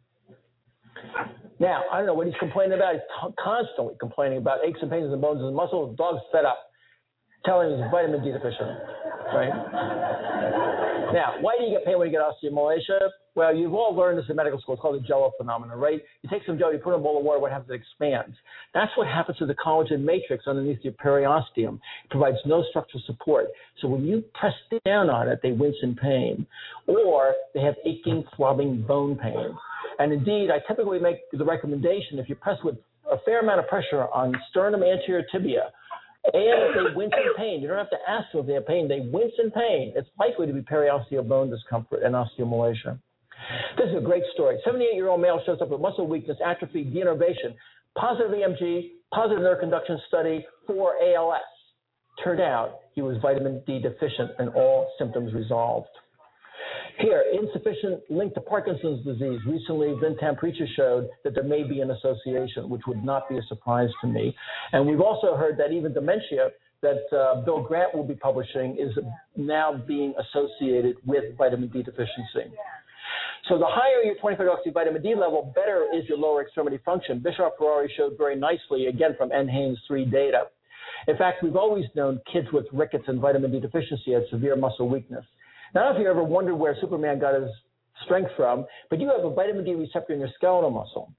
Now, I don't know what he's complaining about. He's t- constantly complaining about aches and pains and bones and muscles. The dog's fed up, telling him he's vitamin D deficient, right? Now, why do you get pain when you get osteomalacia? Well, you've all learned this in medical school. It's called the jello phenomenon, right? You take some jello, you put it in a bowl of water, what happens? It expands. That's what happens to the collagen matrix underneath your periosteum. It provides no structural support. So when you press down on it, they wince in pain, or they have aching, throbbing bone pain. And indeed, I typically make the recommendation, if you press with a fair amount of pressure on sternum anterior tibia, and if they wince in pain, you don't have to ask them if they have pain, they wince in pain, it's likely to be periosteal bone discomfort and osteomalacia. This is a great story. seventy-eight-year-old male shows up with muscle weakness, atrophy, denervation, positive E M G, positive nerve conduction study for A L S. Turned out he was vitamin D deficient and all symptoms resolved. Here, insufficient link to Parkinson's disease. Recently, Vintam Preacher showed that there may be an association, which would not be a surprise to me. And we've also heard that even dementia that uh, Bill Grant will be publishing is now being associated with vitamin D deficiency. So the higher your twenty-five hydroxy vitamin D level, better is your lower extremity function. Bischoff-Ferrari showed very nicely, again, from N Haynes three data. In fact, we've always known kids with rickets and vitamin D deficiency had severe muscle weakness. Now, I don't know if you ever wondered where Superman got his strength from, but you have a vitamin D receptor in your skeletal muscle.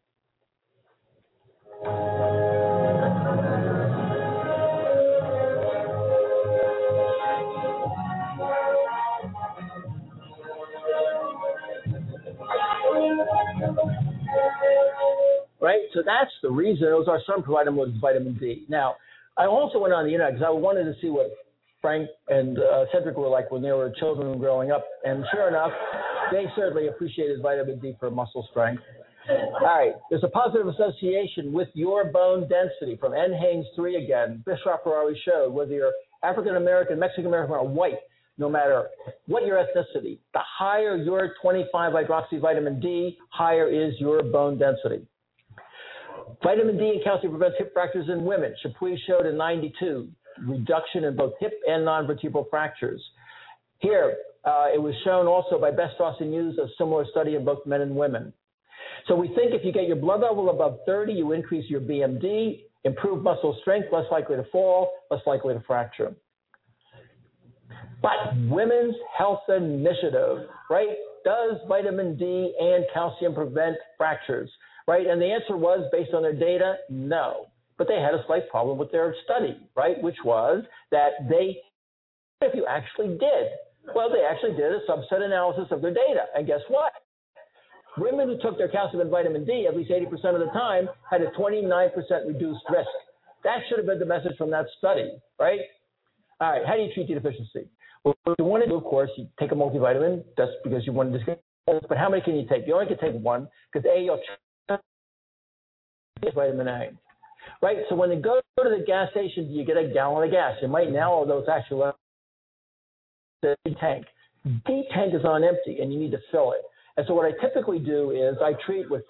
Right? So that's the reason it was our son provided him with vitamin D. Now, I also went on the internet because I wanted to see what Frank and uh, Cedric were like when they were children growing up. And sure enough, they certainly appreciated vitamin D for muscle strength. All right, there's a positive association with your bone density from N Haynes three again. Bischoff-Ferrari showed whether you're African-American, Mexican-American, or white, no matter what your ethnicity, the higher your twenty-five hydroxy vitamin D, higher is your bone density. Vitamin D and calcium prevents hip fractures in women. Chapuis showed in ninety-two reduction in both hip and non-vertebral fractures. Here, uh, it was shown also by Bestos and Hughes, a similar study in both men and women. So we think if you get your blood level above thirty, you increase your B M D, improve muscle strength, less likely to fall, less likely to fracture. But Women's Health Initiative, right? Does vitamin D and calcium prevent fractures, right? And the answer was, based on their data, no. But they had a slight problem with their study, right? Which was that they, if you actually did, well, they actually did a subset analysis of their data. And guess what? Women who took their calcium and vitamin D at least eighty percent of the time had a twenty-nine percent reduced risk. That should have been the message from that study, right? All right, how do you treat D deficiency? Well, what you want to do, of course, you take a multivitamin. That's because you want to discuss. But how many can you take? You only can take one because A, you'll check vitamin A. Right, so when you go to the gas station, you get a gallon of gas. You might now, although it's actually the tank. D tank is on empty, and you need to fill it. And so what I typically do is I treat with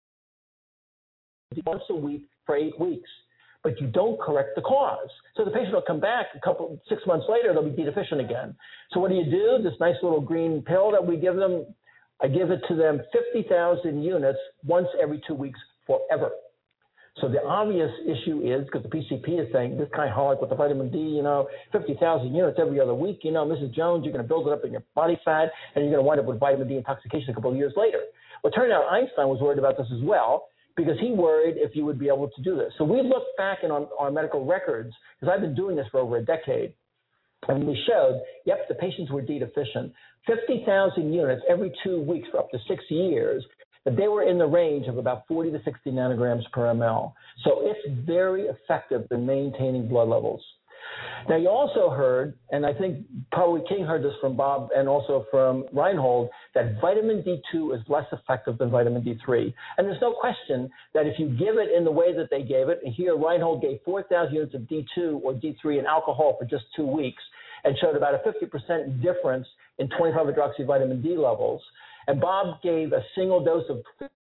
once a week for eight weeks, but you don't correct the cause. So the patient will come back a couple, six months later, they'll be D deficient again. So what do you do? This nice little green pill that we give them, I give it to them fifty thousand units once every two weeks forever. So the obvious issue is, because the P C P is saying, this Kyholic with the vitamin D, you know, fifty thousand units every other week, you know, Missus Jones, you're going to build it up in your body fat, and you're going to wind up with vitamin D intoxication a couple of years later. Well, it turned out Einstein was worried about this as well, because he worried if you would be able to do this. So we looked back in our, our medical records, because I've been doing this for over a decade, and we showed, yep, the patients were D deficient. fifty thousand units every two weeks for up to six years, that they were in the range of about forty to sixty nanograms per ml. So it's very effective in maintaining blood levels. Now, you also heard, and I think probably King heard this from Bob and also from Reinhold, that vitamin D two is less effective than vitamin D three. And there's no question that if you give it in the way that they gave it, and here Reinhold gave four thousand units of D two or D three in alcohol for just two weeks and showed about a fifty percent difference in twenty-five hydroxy vitamin D levels. And Bob gave a single dose of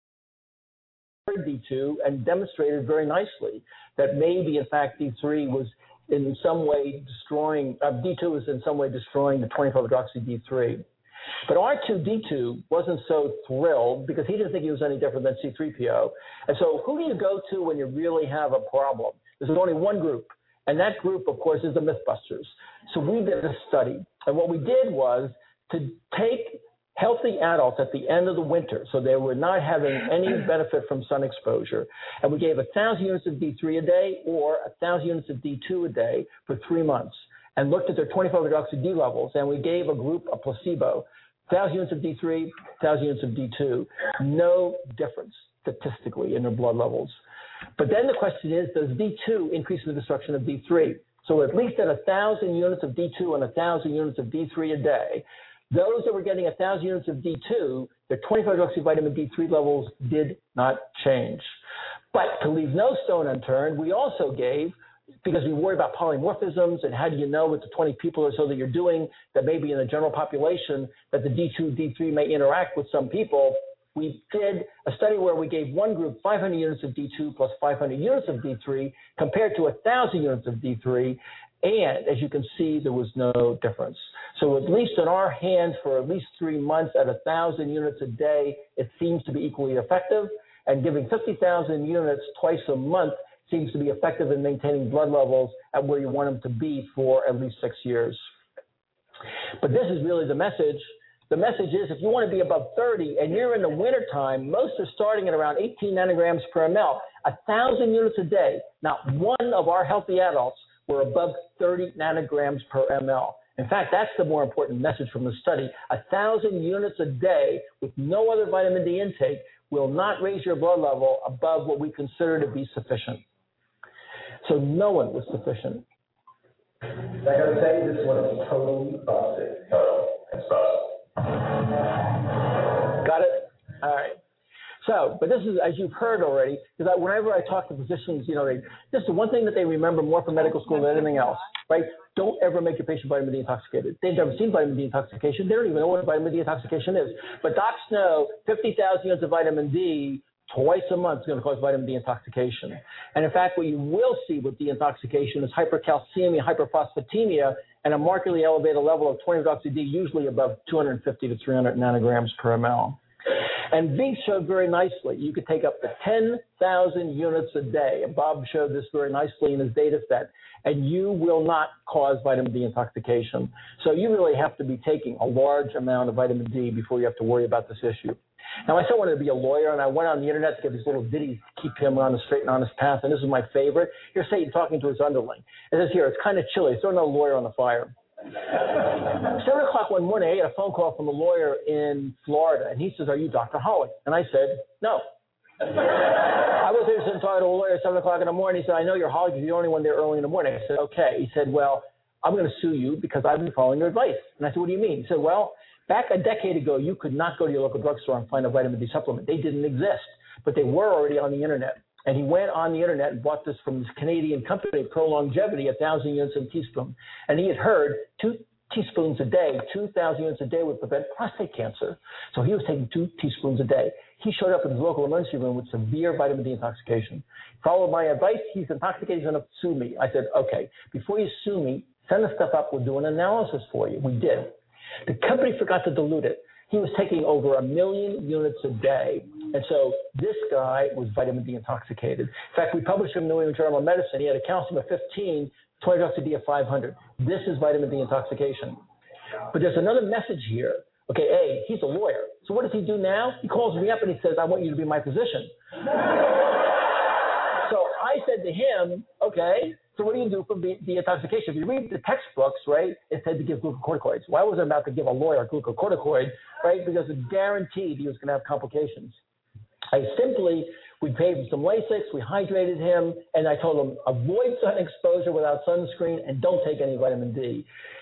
D two and demonstrated very nicely that maybe, in fact, D three was in some way destroying, uh, D two was in some way destroying the twenty-five hydroxy D three. But R two D two wasn't so thrilled because he didn't think he was any different than C three P O. And so who do you go to when you really have a problem? There's only one group, and that group, of course, is the Mythbusters. So we did a study, and what we did was to take healthy adults at the end of the winter, so they were not having any benefit from sun exposure, and we gave one thousand units of D three a day or one thousand units of D two a day for three months and looked at their twenty-five hydroxy D levels, and we gave a group a placebo, one thousand units of D three, one thousand units of D two, no difference statistically in their blood levels. But then the question is, does D two increase the destruction of D three? So at least at one thousand units of D two and one thousand units of D three a day, those that were getting one thousand units of D two, their twenty-five hydroxy vitamin D three levels did not change. But to leave no stone unturned, we also gave, because we worry about polymorphisms and how do you know with the twenty people or so that you're doing that maybe in the general population that the D two, D three may interact with some people, we did a study where we gave one group five hundred units of D two plus five hundred units of D three compared to one thousand units of D three. And as you can see, there was no difference. So at least in our hands for at least three months at one thousand units a day, it seems to be equally effective. And giving fifty thousand units twice a month seems to be effective in maintaining blood levels at where you want them to be for at least six years. But this is really the message. The message is if you want to be above thirty and you're in the wintertime, most are starting at around eighteen nanograms per ml, one thousand units a day. Not one of our healthy adults were above thirty nanograms per ml. In fact, that's the more important message from the study. one thousand units a day with no other vitamin D intake will not raise your blood level above what we consider to be sufficient. So no one was sufficient. I gotta say, this one is totally busted. Total. It's busted. Got it? All right. So, but this is, as you've heard already, because whenever I talk to physicians, you know, they, this is the one thing that they remember more from medical school than anything else, right? Don't ever make your patient vitamin D intoxicated. They've never seen vitamin D intoxication. They don't even know what vitamin D intoxication is. But docs know fifty thousand units of vitamin D twice a month is going to cause vitamin D intoxication. And in fact, what you will see with D intoxication is hypercalcemia, hyperphosphatemia, and a markedly elevated level of twenty hydroxy D, usually above two hundred fifty to three hundred nanograms per ml. And Vince showed very nicely, you could take up to ten thousand units a day, and Bob showed this very nicely in his data set, and you will not cause vitamin D intoxication. So you really have to be taking a large amount of vitamin D before you have to worry about this issue. Now, my son wanted to be a lawyer, and I went on the internet to get these little ditties to keep him on the straight and honest path, and this is my favorite. Here's Satan talking to his underling. It says here, it's kind of chilly. Throw another lawyer on the fire. Seven o'clock one morning, I get a phone call from a lawyer in Florida, and he says, "Are you Doctor Holic?" And I said, "No." I was there sitting talking to a lawyer at seven o'clock in the morning. He said, "I know you're Holic. You're the only one there early in the morning." I said, "Okay." He said, "Well, I'm going to sue you because I've been following your advice." And I said, "What do you mean?" He said, "Well, back a decade ago, you could not go to your local drugstore and find a vitamin D supplement. They didn't exist, but they were already on the internet." And he went on the internet and bought this from this Canadian company, Pro Longevity, one thousand units a teaspoon. And he had heard two teaspoons a day, two thousand units a day would prevent prostate cancer. So he was taking two teaspoons a day. He showed up at his local emergency room with severe vitamin D intoxication. Followed my advice, he's intoxicated, he's going to sue me. I said, "Okay, before you sue me, send the stuff up, we'll do an analysis for you." We did. The company forgot to dilute it. He was taking over a million units a day And so this guy was vitamin D intoxicated. In fact, we published him in the New England Journal of Medicine. He had a calcium of fifteen, twenty hydroxy D of five hundred. This is vitamin D intoxication. But there's another message here. Okay, A, he's a lawyer. So what does he do now? He calls me up and he says, I want you to be my physician. So I said to him, okay, so what do you do for detoxification? If you read the textbooks, right, it said to give glucocorticoids. Why was I about to give a lawyer a glucocorticoid, right? Because it guaranteed he was going to have complications. I simply, we paid him some Lasix, we hydrated him, and I told him, avoid sun exposure without sunscreen and don't take any vitamin D.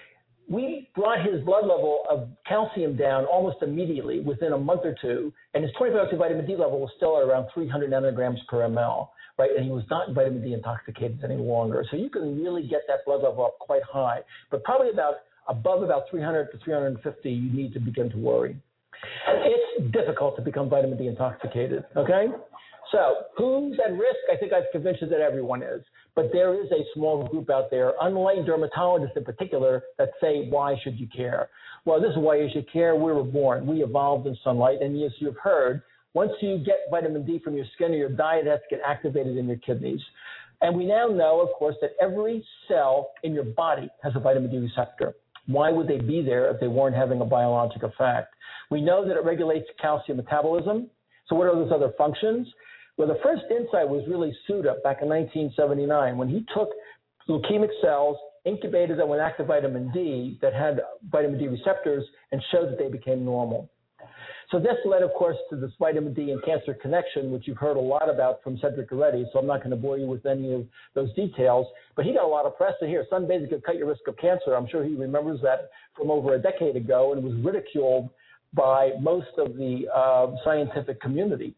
We brought his blood level of calcium down almost immediately within a month or two, and his twenty-four hour vitamin D level was still at around three hundred nanograms per ml, right? And he was not vitamin D intoxicated any longer. So you can really get that blood level up quite high, but probably about above about three hundred to three hundred fifty, you need to begin to worry. It's difficult to become vitamin D intoxicated, okay? So who's at risk? I think I've convinced you that everyone is. But there is a small group out there, unlike dermatologists in particular, that say, why should you care? Well, this is why you should care. We were born. We evolved in sunlight. And as you've heard, once you get vitamin D from your skin or your diet, it has to get activated in your kidneys. And we now know, of course, that every cell in your body has a vitamin D receptor. Why would they be there if they weren't having a biologic effect? We know that it regulates calcium metabolism. So what are those other functions? Well, the first insight was really Suda back in nineteen seventy-nine when he took leukemic cells, incubated them with active vitamin D that had vitamin D receptors and showed that they became normal. So this led, of course, to this vitamin D and cancer connection, which you've heard a lot about from Cedric already, so I'm not going to bore you with any of those details. But he got a lot of press to hear. Sunbathing could cut your risk of cancer. I'm sure he remembers that from over a decade ago and was ridiculed by most of the uh, scientific community.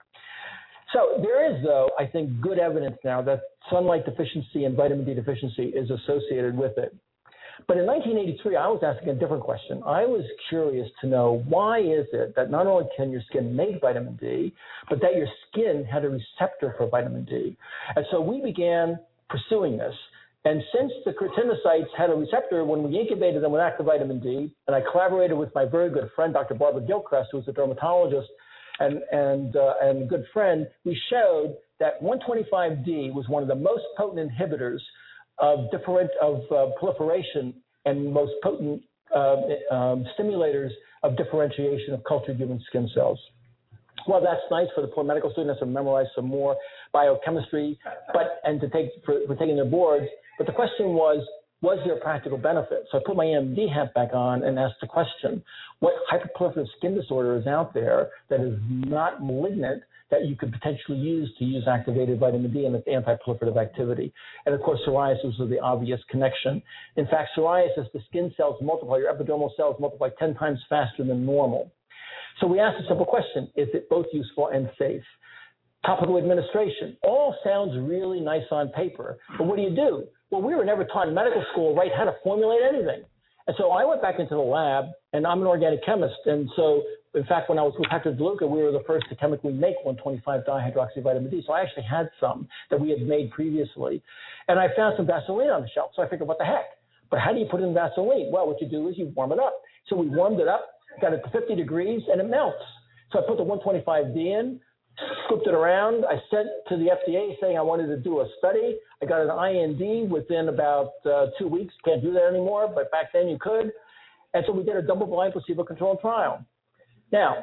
So there is, though, I think, good evidence now that sunlight deficiency and vitamin D deficiency is associated with it. But in nineteen eighty-three, I was asking a different question. I was curious to know, why is it that not only can your skin make vitamin D, but that your skin had a receptor for vitamin D? And so we began pursuing this. And since the keratinocytes had a receptor, when we incubated them with active vitamin D, and I collaborated with my very good friend, Doctor Barbara Gilchrist, who was a dermatologist, and and uh, and a good friend, we showed that one twenty-five D was one of the most potent inhibitors of different of uh, proliferation and most potent uh, um, stimulators of differentiation of cultured human skin cells. Well, that's nice for the poor medical students to memorize some more biochemistry, but and to take for, for taking their boards. But the question was, was there a practical benefit? So I put my M D hat back on and asked the question, what hyperproliferative skin disorder is out there that is not malignant that you could potentially use to use activated vitamin D and its anti-proliferative activity? And of course, psoriasis was the obvious connection. In fact, psoriasis, the skin cells multiply, your epidermal cells multiply ten times faster than normal. So we asked a simple question, is it both useful and safe? Topical administration, all sounds really nice on paper, but what do you do? Well, we were never taught in medical school, right, how to formulate anything. And so I went back into the lab, and I'm an organic chemist. And so, in fact, when I was with Hector DeLuca, we were the first to chemically make one twenty-five dihydroxyvitamin D. So I actually had some that we had made previously. And I found some Vaseline on the shelf. So I figured, what the heck? But how do you put in Vaseline? Well, what you do is you warm it up. So we warmed it up, got it to fifty degrees, and it melts. So I put the one twenty-five D in, scooped it around. I sent to the F D A saying I wanted to do a study. I got an I N D within about uh, two weeks. Can't do that anymore, but back then you could. And so we did a double-blind placebo-controlled trial. Now,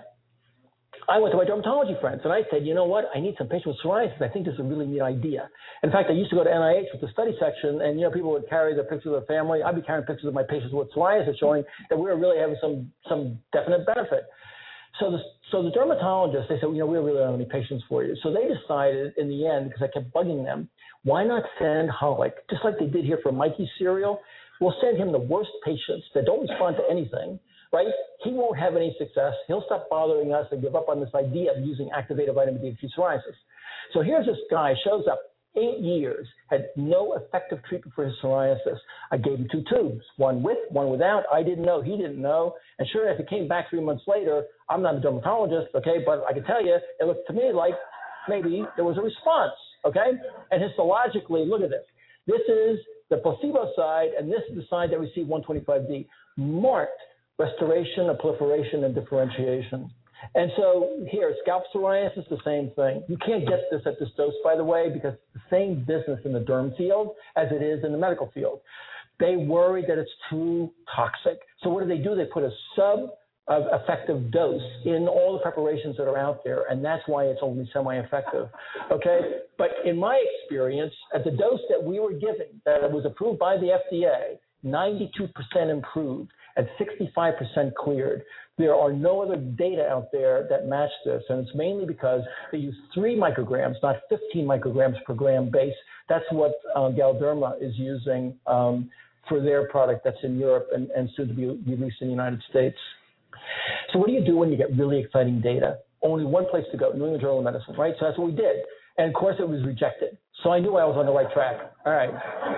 I went to my dermatology friends, and I said, you know what? I need some patients with psoriasis. I think this is a really neat idea. In fact, I used to go to N I H with the study section, and, you know, people would carry their pictures of their family. I'd be carrying pictures of my patients with psoriasis showing that we were really having some, some definite benefit. So the, so the dermatologist, they said, you know, we really don't have any patients for you. So they decided in the end, because I kept bugging them, why not send Holic, just like they did here for Mikey's cereal? We'll send him the worst patients that don't respond to anything, right? He won't have any success. He'll stop bothering us and give up on this idea of using activated vitamin D to treat psoriasis. So here's this guy, shows up, eight years, had no effective treatment for his psoriasis. I gave him two tubes, one with, one without. I didn't know, he didn't know. And sure enough, he came back three months later. I'm not a dermatologist, okay, but I can tell you, it looked to me like maybe there was a response, okay? And histologically, look at this. This is the placebo side, and this is the side that received one twenty-five D. Marked restoration of proliferation and differentiation. And so here, scalp psoriasis, the same thing. You can't get this at this dose, by the way, because it's the same business in the derm field as it is in the medical field. They worry that it's too toxic. So what do they do? They put a sub-effective dose in all the preparations that are out there, and that's why it's only semi-effective. Okay? But in my experience, at the dose that we were giving, that was approved by the F D A, ninety-two percent improved and sixty-five percent cleared. There are no other data out there that match this, and it's mainly because they use three micrograms, not fifteen micrograms per gram base. That's what uh, Galderma is using um, for their product that's in Europe and, and soon to be released in the United States. So what do you do when you get really exciting data? Only one place to go, New England Journal of Medicine, right? So that's what we did. And, of course, it was rejected. So I knew I was on the right track. All right.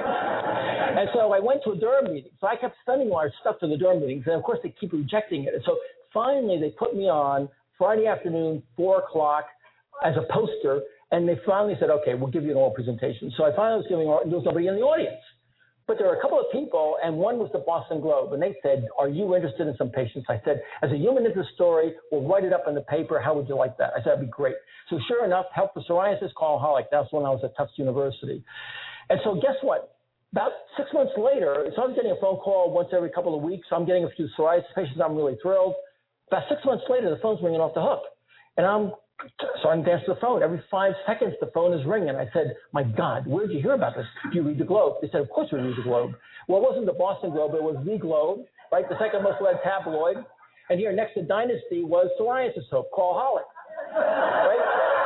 And so I went to a derm meeting. So I kept sending our stuff to the derm meetings. And, of course, they keep rejecting it. And so finally they put me on Friday afternoon, four o'clock, as a poster. And they finally said, okay, we'll give you an oral presentation. So I finally was giving, there was nobody in the audience. But there were a couple of people, and one was the Boston Globe, and they said, are you interested in some patients? I said, as a human interest story, we'll write it up in the paper. How would you like that? I said, that'd be great. So sure enough, Help for Psoriasis, Callaholic. That's when I was at Tufts University. And so guess what? About six months later, so I'm getting a phone call once every couple of weeks. I'm getting a few psoriasis patients. I'm really thrilled. About six months later, the phone's ringing off the hook. And I'm starting to answer the phone. Every five seconds, the phone is ringing. I said, my God, where did you hear about this? Do you read the Globe? They said, of course we read the Globe. Well, it wasn't the Boston Globe. It was the Globe, right? The second most read tabloid. And here next to Dynasty was psoriasis soap, Callaholic, right?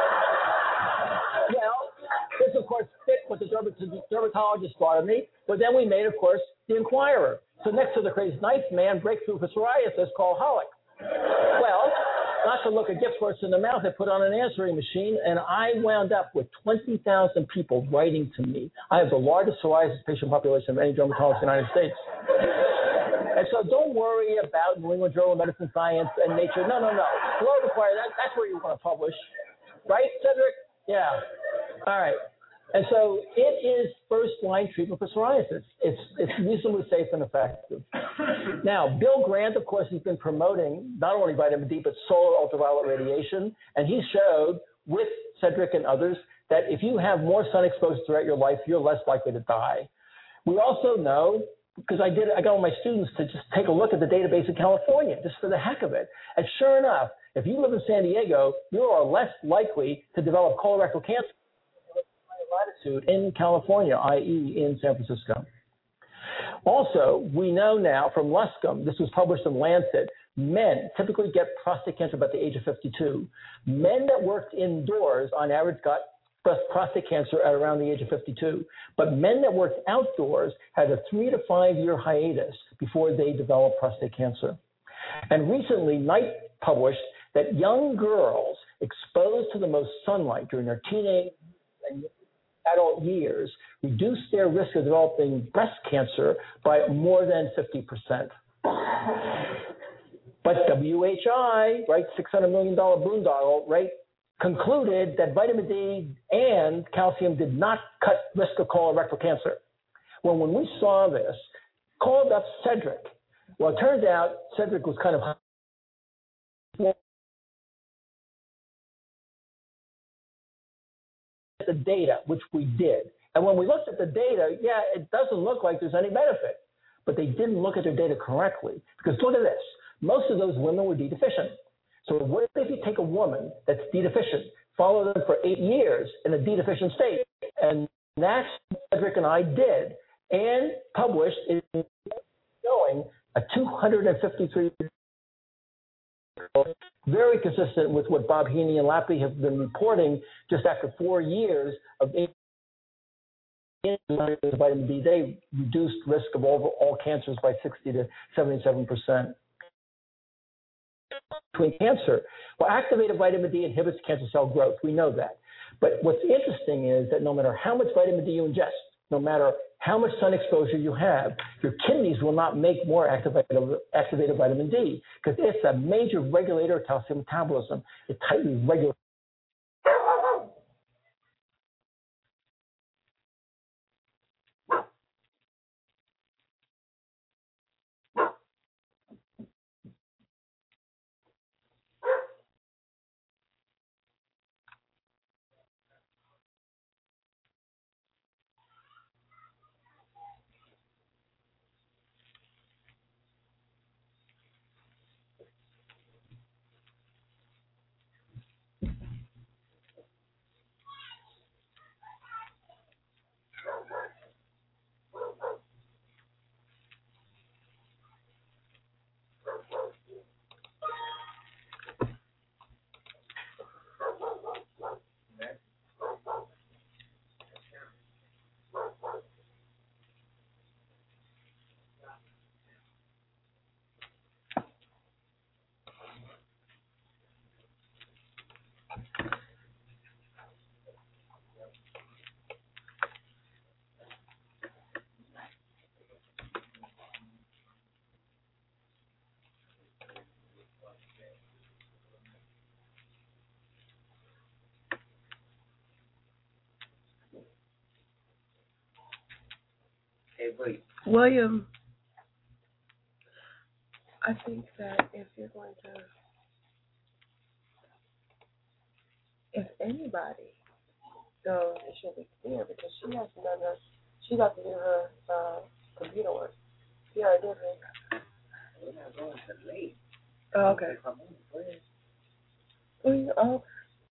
Well, this, of course, fit what the dermatologist thought of me. But then we made, of course, the Inquirer. So next to the Crazy Knife Man, breakthrough for psoriasis, Callaholic. Well, not to look a gift horse in the mouth, I put on an answering machine, and I wound up with twenty thousand people writing to me. I have the largest psoriasis patient population of any dermatologist in the United States. And so don't worry about New England Journal of Medicine, Science, and Nature. No, no, no. Globe Inquirer, that, that's where you want to publish. Right, Cedric? Yeah. All right. And so it is first-line treatment for psoriasis. It's it's reasonably safe and effective. Now, Bill Grant, of course, has been promoting not only vitamin D, but solar ultraviolet radiation. And he showed with Cedric and others that if you have more sun exposure throughout your life, you're less likely to die. We also know, because I did, I got all my students to just take a look at the database in California, just for the heck of it. And sure enough, if you live in San Diego, you are less likely to develop colorectal cancer latitude in California, that is in San Francisco. Also, we know now from Luscombe, this was published in Lancet, men typically get prostate cancer about the age of fifty-two. Men that worked indoors on average got prostate cancer at around the age of fifty-two. But men that worked outdoors had a three to five year hiatus before they developed prostate cancer. And recently, Knight published that young girls exposed to the most sunlight during their teenage and adult years reduce their risk of developing breast cancer by more than fifty percent. But W H I, right, six hundred million dollars boondoggle, right, concluded that vitamin D and calcium did not cut risk of colorectal cancer. Well, when we saw this, called up Cedric. Well, it turns out Cedric was kind of the data, which we did. And when we looked at the data, yeah, it doesn't look like there's any benefit. But they didn't look at their data correctly. Because look at this. Most of those women were D deficient. So what if you take a woman that's D deficient, follow them for eight years in a D deficient state? And that's what Cedric and I did and published in showing a two hundred fifty-three very consistent with what Bob Heaney and Lappy have been reporting just after four years of vitamin D. They reduced risk of all, all cancers by sixty to seventy-seven percent. Between cancer, well, activated vitamin D inhibits cancer cell growth. We know that. But what's interesting is that no matter how much vitamin D you ingest, no matter how much sun exposure you have, your kidneys will not make more activated, activated vitamin D because it's a major regulator of calcium metabolism. It tightly regulates. William, I think that if you're going to, if anybody goes, it should be clear because she hasn't done her, she got to do her uh, computer work. She already did it. We're not going to late. Oh, okay. Oh, you, oh,